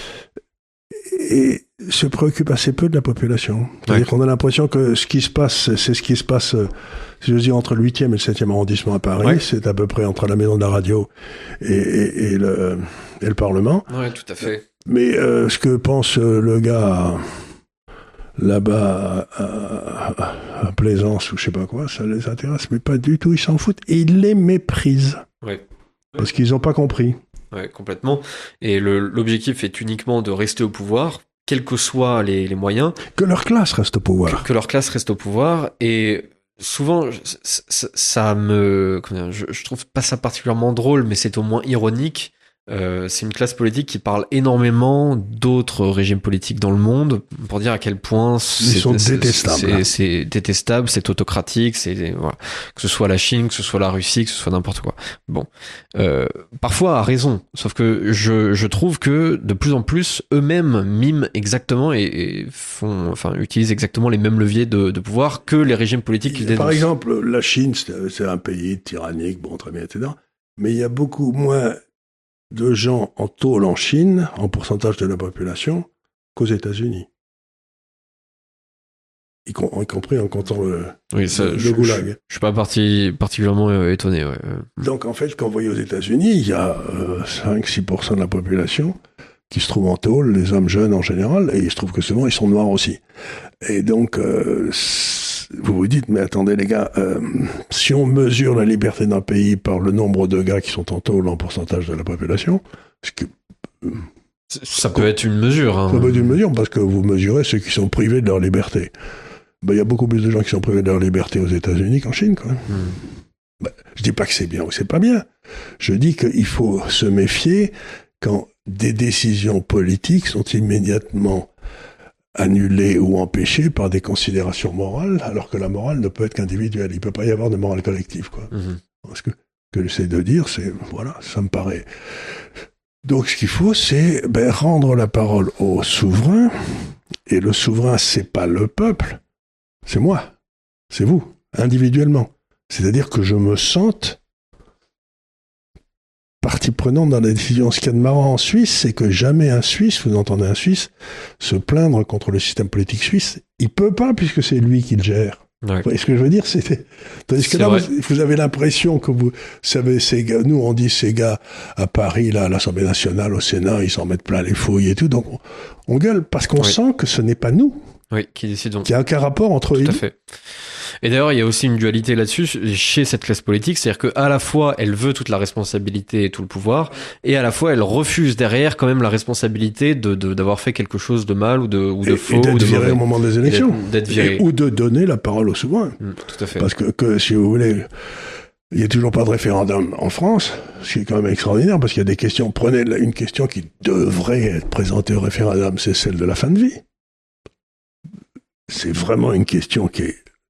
Et se préoccupe assez peu de la population. C'est-à-dire ouais. qu'on a l'impression que ce qui se passe, c'est ce qui se passe, si je dis, entre le huitième et le septième arrondissement à Paris. Ouais. C'est à peu près entre la maison de la radio et, et, et, le, et le Parlement. Oui, tout à fait. Mais euh, ce que pense le gars là-bas à, à, à Plaisance ou je sais pas quoi, ça les intéresse, mais pas du tout, ils s'en foutent. Et ils les méprisent. Oui. Parce qu'ils n'ont pas compris. Ouais, complètement. Et le, l'objectif est uniquement de rester au pouvoir, quels que soient les, les moyens. Que leur classe reste au pouvoir. Que, que leur classe reste au pouvoir. Et souvent, ça, ça me, comment dire, je, je trouve pas ça particulièrement drôle, mais c'est au moins ironique. Euh, c'est une classe politique qui parle énormément d'autres régimes politiques dans le monde pour dire à quel point c'est, ils sont c'est, détestables. C'est, c'est détestable, c'est autocratique, c'est voilà, que ce soit la Chine, que ce soit la Russie, que ce soit n'importe quoi. Bon, euh, parfois à raison, sauf que je je trouve que de plus en plus eux-mêmes miment exactement et, et font, enfin utilisent exactement les mêmes leviers de, de pouvoir que les régimes politiques qu'ils dénoncent. Par exemple, la Chine, c'est, c'est un pays tyrannique, bon très bien, et cetera. Mais il y a beaucoup moins de gens en tôle en Chine, en pourcentage de la population, qu'aux États-Unis. Y, com- y compris en comptant le, oui, ça, le, je, le goulag. Je, je suis pas parti, particulièrement euh, étonné. Ouais. Donc en fait, quand vous voyez aux États-Unis, il y a euh, cinq à six pour cent de la population qui se trouve en tôle, les hommes jeunes en général, et il se trouve que souvent ils sont noirs aussi. Et donc, euh, vous vous dites, mais attendez les gars, euh, si on mesure la liberté d'un pays par le nombre de gars qui sont en tôle en pourcentage de la population, ce que, euh, ça peut être une mesure. Hein. Ça peut être une mesure, parce que vous mesurez ceux qui sont privés de leur liberté. Ben, il y a beaucoup plus de gens qui sont privés de leur liberté aux États-Unis qu'en Chine, quoi. Hmm. Ben, je dis pas que c'est bien ou c'est pas bien. Je dis qu'il faut se méfier quand des décisions politiques sont immédiatement annulées ou empêchées par des considérations morales, alors que la morale ne peut être qu'individuelle. Il ne peut pas y avoir de morale collective, quoi. Mm-hmm. Ce que, que j'essaie de dire, c'est, voilà, ça me paraît. Donc, ce qu'il faut, c'est ben, rendre la parole au souverain. Et le souverain, c'est pas le peuple, c'est moi, c'est vous, individuellement. C'est-à-dire que je me sente partie prenante dans la décision. Ce qu'il y a de marrant en Suisse, c'est que jamais un Suisse, vous entendez un Suisse, se plaindre contre le système politique suisse. Il peut pas, puisque c'est lui qui le gère. Ouais. Vous voyez ce que je veux dire? C'est... Tandis que là, vous, vous avez l'impression que vous savez, ces gars, nous, on dit ces gars à Paris, là, à l'Assemblée nationale, au Sénat, ils s'en mettent plein les fouilles et tout. Donc, on, on gueule parce qu'on oui. sent que ce n'est pas nous. Oui, qui décidons. Qu'il n'y a aucun rapport entre eux. Tout à fait. Et d'ailleurs, il y a aussi une dualité là-dessus chez cette classe politique, c'est-à-dire qu'à la fois, elle veut toute la responsabilité et tout le pouvoir, et à la fois, elle refuse derrière quand même la responsabilité de, de d'avoir fait quelque chose de mal ou de, ou de et, faux. Et d'être ou de viré mauvais. Au moment des élections. D'être, d'être viré. Et, ou de donner la parole au souverain. Mmh, tout à fait. Parce que, que, si vous voulez, il n'y a toujours pas de référendum en France, ce qui est quand même extraordinaire, parce qu'il y a des questions. Prenez une question qui devrait être présentée au référendum, c'est celle de la fin de vie. C'est vraiment une question qui est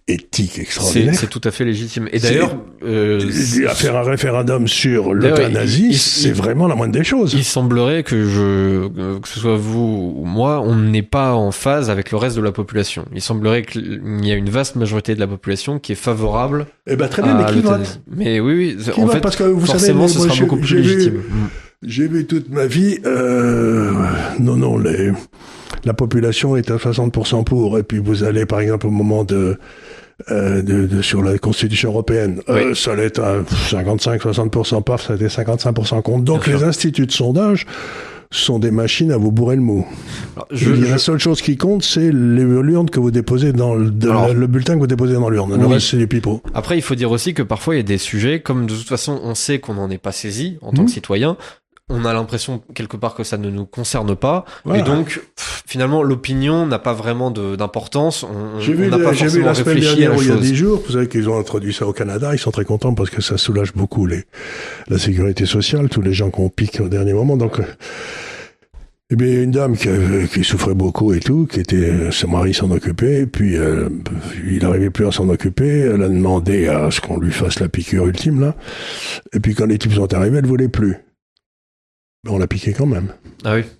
éthique extraordinaire. C'est, c'est tout à fait légitime. Et d'ailleurs, euh, à faire un référendum sur l'euthanasie, il, c'est il, vraiment la moindre des choses. Il semblerait que je, que ce soit vous ou moi, on n'est pas en phase avec le reste de la population. Il semblerait qu'il y a une vaste majorité de la population qui est favorable. Eh ben très bien, mais qui vote ? Mais oui, oui. Qui en vote, fait, parce que vous forcément, savez, ce sera beaucoup plus légitime. Vu, j'ai vu toute ma vie, euh, non, non, les, la population est à soixante pour cent pour, et puis vous allez, par exemple, au moment de, euh, de, de sur la Constitution européenne, oui. euh, ça allait être à cinquante-cinq à soixante pour cent paf, ça a été cinquante-cinq pour cent contre. Donc Bien les sûr. Instituts de sondage sont des machines à vous bourrer le mou. Alors, je, je... La seule chose qui compte, c'est l'urne que vous déposez dans le, de, Alors, le bulletin que vous déposez dans l'urne. Le oui. reste, c'est des pipeaux. Après, il faut dire aussi que parfois, il y a des sujets, comme de toute façon, on sait qu'on n'en est pas saisi en mmh. tant que citoyen. On a l'impression quelque part que ça ne nous concerne pas, voilà. Et donc pff, finalement l'opinion n'a pas vraiment de, d'importance. On, j'ai vu, on n'a pas j'ai forcément vu la semaine réfléchi dernière, à la il y a chose. dix jours, vous savez qu'ils ont introduit ça au Canada, ils sont très contents parce que ça soulage beaucoup les la sécurité sociale, tous les gens qu'on pique au dernier moment. Donc, euh, eh bien, une dame qui, qui souffrait beaucoup et tout, qui était, son mari s'en occupait, puis euh, il n'arrivait plus à s'en occuper. Elle a demandé à ce qu'on lui fasse la piqûre ultime là, et puis quand les types sont arrivés, elle voulait plus. On l'a piqué quand même. Ah oui.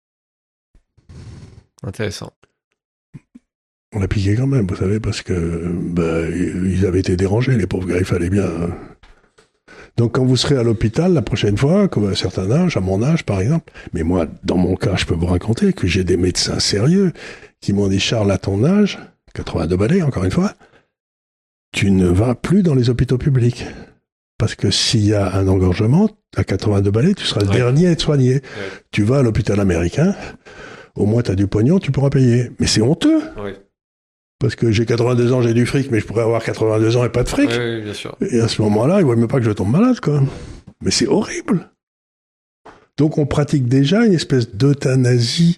Intéressant. On l'a piqué quand même, vous savez, parce que bah, ils avaient été dérangés, les pauvres gars, il fallait bien. Donc quand vous serez à l'hôpital la prochaine fois, comme à un certain âge, à mon âge par exemple, mais moi, dans mon cas, je peux vous raconter que j'ai des médecins sérieux qui m'ont dit, Charles, à ton âge, quatre-vingt-deux balais, encore une fois, tu ne vas plus dans les hôpitaux publics. Parce que s'il y a un engorgement, à quatre-vingt-deux balais, tu seras le ouais. dernier à être soigné. Ouais. Tu vas à l'hôpital américain, au moins tu as du pognon, tu pourras payer. Mais c'est honteux. Ouais. Parce que j'ai quatre-vingt-deux ans, j'ai du fric, mais je pourrais avoir quatre-vingt-deux ans et pas de fric. Ouais, bien sûr. Et à ce moment-là, ils ne voient même pas que je tombe malade, quoi. Mais c'est horrible. Donc on pratique déjà une espèce d'euthanasie,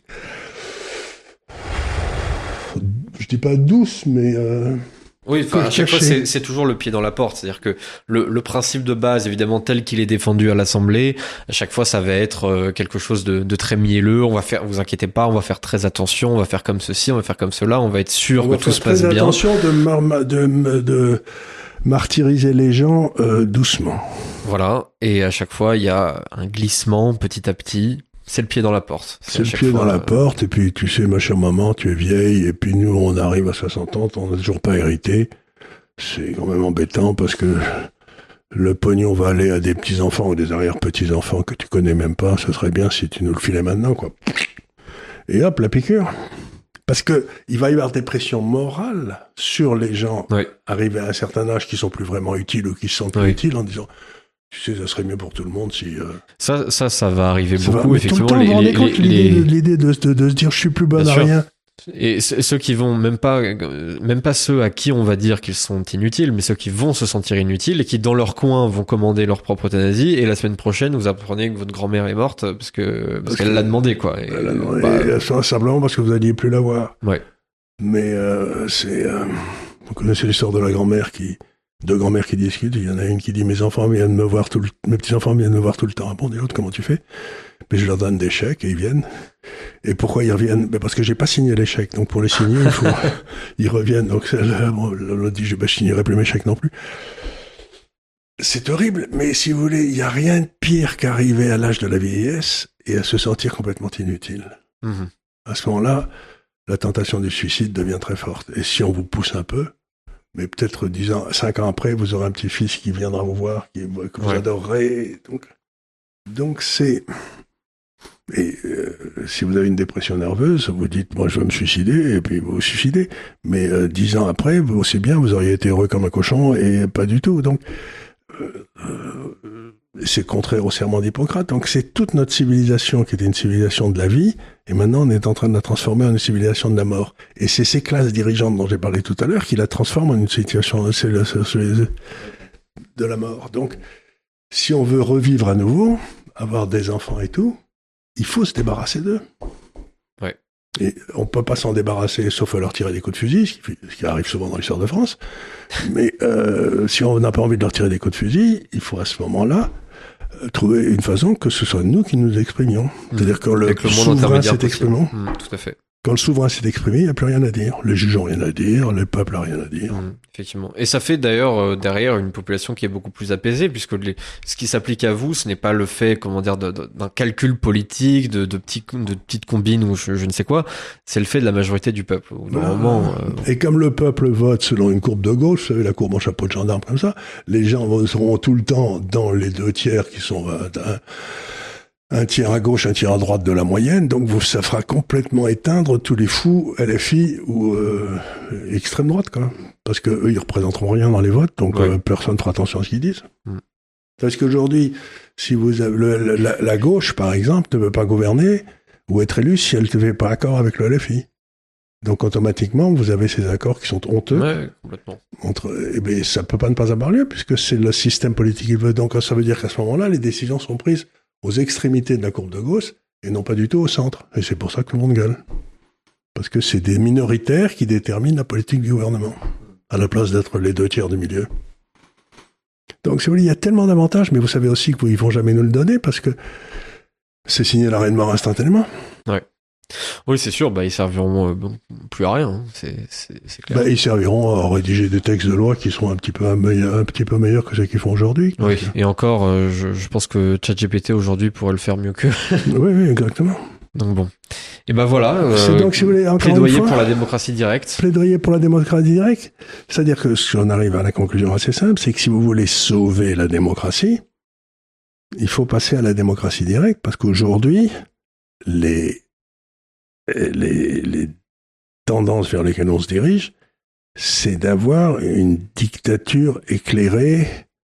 je dis pas douce, mais... Euh... Oui, enfin, à chaque fois, c'est, c'est toujours le pied dans la porte. C'est-à-dire que le, le principe de base, évidemment, tel qu'il est défendu à l'Assemblée, à chaque fois, ça va être euh, quelque chose de, de très mielleux. On va faire, vous inquiétez pas, on va faire très attention, on va faire comme ceci, on va faire comme cela, on va être sûr on que tout se passe bien. On va faire très attention de, mar- de, de martyriser les gens euh, doucement. Voilà. Et à chaque fois, il y a un glissement petit à petit. C'est le pied dans la porte. C'est, c'est le pied fois, dans euh... la porte, et puis tu sais, ma chère maman, tu es vieille, et puis nous, on arrive à soixante ans, on n'a toujours pas hérité. C'est quand même embêtant, parce que le pognon va aller à des petits-enfants ou des arrière-petits-enfants que tu connais même pas. Ce serait bien si tu nous le filais maintenant, quoi. Et hop, la piqûre. Parce que il va y avoir des pressions morales sur les gens oui. arrivés à un certain âge qui sont plus vraiment utiles ou qui se sentent plus oui. utiles en disant... Tu sais, ça serait mieux pour tout le monde si... Euh... Ça, ça, ça va arriver ça beaucoup, va, effectivement. Tout le temps, les, vous vous rendez les, compte les, l'idée, les... l'idée de, de, de se dire « je suis plus bon à rien ». Et ceux qui vont, même pas, même pas ceux à qui on va dire qu'ils sont inutiles, mais ceux qui vont se sentir inutiles et qui, dans leur coin, vont commander leur propre euthanasie, et la semaine prochaine, vous apprenez que votre grand-mère est morte parce que, parce, parce qu'elle que l'a demandé, quoi. Et, elle a demandé, bah... simplement parce que vous n'alliez plus la voir. Ouais. Mais, euh, c'est, euh... vous connaissez l'histoire de la grand-mère qui, deux grand-mères qui discutent, il y en a une qui dit mes enfants viennent me voir tout le... mes petits-enfants viennent me voir tout le temps. Bon, et l'autre, comment tu fais? Mais je leur donne des chèques et ils viennent. Et pourquoi ils reviennent? Ben parce que j'ai pas signé les chèques. Donc pour les signer, il faut, ils reviennent. Donc bon, l'autre dit, ben, je signerai plus mes chèques non plus. C'est horrible, mais si vous voulez, il y a rien de pire qu'arriver à l'âge de la vieillesse et à se sentir complètement inutile. Mmh. À ce moment-là, la tentation du suicide devient très forte. Et si on vous pousse un peu, mais peut-être dix ans, cinq ans après, vous aurez un petit-fils qui viendra vous voir, qui, que vous ouais. adorerez. Donc, donc c'est... Et euh, si vous avez une dépression nerveuse, vous dites, moi je vais me suicider, et puis vous vous suicidez. Mais euh, dix ans après, vous aussi bien, vous auriez été heureux comme un cochon, et pas du tout. Donc, euh, euh, c'est contraire au serment d'Hippocrate. Donc c'est toute notre civilisation qui était une civilisation de la vie, et maintenant on est en train de la transformer en une civilisation de la mort. Et c'est ces classes dirigeantes dont j'ai parlé tout à l'heure qui la transforment en une situation de la mort. Donc, si on veut revivre à nouveau, avoir des enfants et tout, il faut se débarrasser d'eux. Ouais. Et on peut pas s'en débarrasser, sauf à leur tirer des coups de fusil, ce qui, ce qui arrive souvent dans l'histoire de France. Mais euh, si on n'a pas envie de leur tirer des coups de fusil, il faut à ce moment-là euh, trouver une façon que ce soit nous qui nous exprimions. Mmh. C'est-à-dire que le, le souverain s'est exprimé. Mmh, tout à fait. Quand le souverain s'est exprimé, il n'y a plus rien à dire. Les juges n'ont rien à dire, le peuple n'a rien à dire. Mmh, effectivement. Et ça fait d'ailleurs euh, derrière une population qui est beaucoup plus apaisée, puisque les, ce qui s'applique à vous, ce n'est pas le fait, comment dire, de, de, d'un calcul politique, de, de, petits, de petites combines ou je, je ne sais quoi. C'est le fait de la majorité du peuple. Normalement. Euh... Et comme le peuple vote selon une courbe de gauche, vous savez, la courbe en chapeau de gendarme comme ça, les gens seront tout le temps dans les deux tiers qui sont euh, un, un tiers à gauche, un tiers à droite de la moyenne, donc vous, ça fera complètement éteindre tous les fous L F I ou euh, extrême droite, quoi. Parce que eux, ils représenteront rien dans les votes, donc ouais. euh, personne fera attention à ce qu'ils disent. Mm. Parce qu'aujourd'hui, si vous avez le, la, la gauche, par exemple, ne veut pas gouverner ou être élue si elle ne fait pas accord avec le L F I. Donc automatiquement, vous avez ces accords qui sont honteux. Ouais, complètement. Entre, eh bien, ça peut pas ne pas avoir lieu puisque c'est le système politique qui veut. Donc ça veut dire qu'à ce moment-là, les décisions sont prises aux extrémités de la courbe de gauche et non pas du tout au centre. Et c'est pour ça que tout le monde gueule. Parce que c'est des minoritaires qui déterminent la politique du gouvernement, à la place d'être les deux tiers du milieu. Donc si vous voulez, il y a tellement d'avantages, mais vous savez aussi qu'ils ne vont jamais nous le donner parce que c'est signé l'arrêt de mort instantanément. Ouais. Oui, c'est sûr, bah, ils serviront euh, plus à rien, hein. c'est, c'est, c'est clair. Bah, ils serviront à rédiger des textes de loi qui seront un petit peu, un, un petit peu meilleurs que ceux qu'ils font aujourd'hui. Oui, et encore, euh, je, je pense que ChatGPT aujourd'hui pourrait le faire mieux qu'eux. Oui, oui, exactement. Donc bon. Et ben voilà, euh, c'est donc, si vous voulez, encore plaidoyer une fois, pour la démocratie directe. Plaidoyer pour la démocratie directe, c'est-à-dire que si on arrive à la conclusion assez simple, c'est que si vous voulez sauver la démocratie, il faut passer à la démocratie directe, parce qu'aujourd'hui, les Les, les tendances vers lesquelles on se dirige, c'est d'avoir une dictature éclairée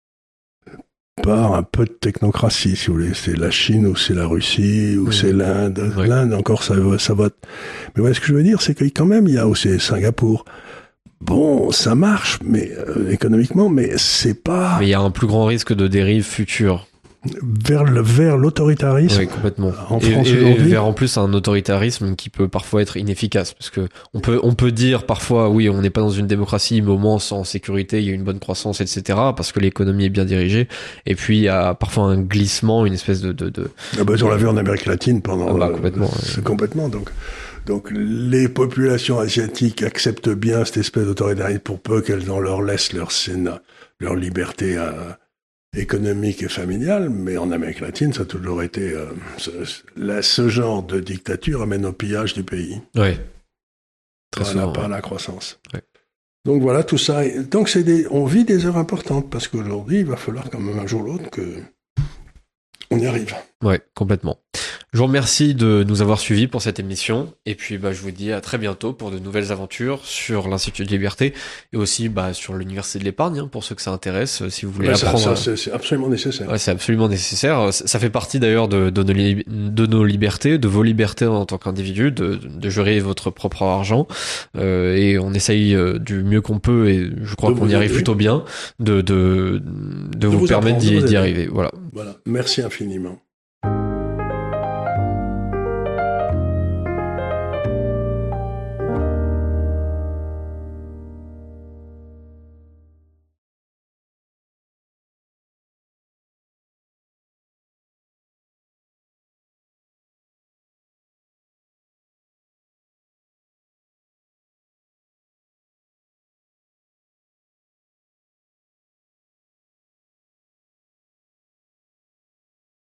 par un peu de technocratie, si vous voulez. C'est la Chine ou c'est la Russie ou mmh. c'est l'Inde. Oui. L'Inde, encore, ça, ça vote. Mais ouais, ce que je veux dire, c'est que quand même, il y a aussi Singapour. Bon, ça marche, mais euh, économiquement, mais c'est pas... Mais il y a un plus grand risque de dérive future. Vers, le, vers l'autoritarisme. Oui, complètement. En et, France et, aujourd'hui. Et vers en plus un autoritarisme qui peut parfois être inefficace. Parce que on peut, on peut dire parfois, oui, on n'est pas dans une démocratie, mais au moins en sécurité, il y a une bonne croissance, et cetera. Parce que l'économie est bien dirigée. Et puis, il y a parfois un glissement, une espèce de... de, de... Ah bah, on l'a vu en Amérique latine pendant... Ah bah, complètement. Euh, c'est ouais. complètement, donc... Donc les populations asiatiques acceptent bien cette espèce d'autoritarisme pour peu qu'elles en leur laissent leur sénat, leur liberté à... économique et familiale, mais en Amérique latine, ça a toujours été... Euh, ce, là, ce genre de dictature amène au pillage du pays. Oui. Très pas, souvent, la, pas ouais. la croissance. Ouais. Donc voilà, tout ça. Donc c'est des, on vit des heures importantes, parce qu'aujourd'hui, il va falloir quand même un jour ou l'autre que on y arrive. Ouais, complètement. Je vous remercie de nous avoir suivis pour cette émission. Et puis, bah, je vous dis à très bientôt pour de nouvelles aventures sur l'Institut de Liberté et aussi bah, sur l'Université de l'Épargne, hein, pour ceux que ça intéresse. Si vous voulez ouais, apprendre. Ça, ça, c'est, c'est absolument nécessaire. Ouais, c'est absolument nécessaire. Ça fait partie d'ailleurs de, de, nos, li- de nos libertés, de vos libertés en tant qu'individu, de, de gérer votre propre argent. Euh, et on essaye euh, du mieux qu'on peut, et je crois de qu'on y arrive aider. plutôt bien, de, de, de, de vous, vous permettre d'y, d'y arriver. Voilà. Voilà. Merci infiniment.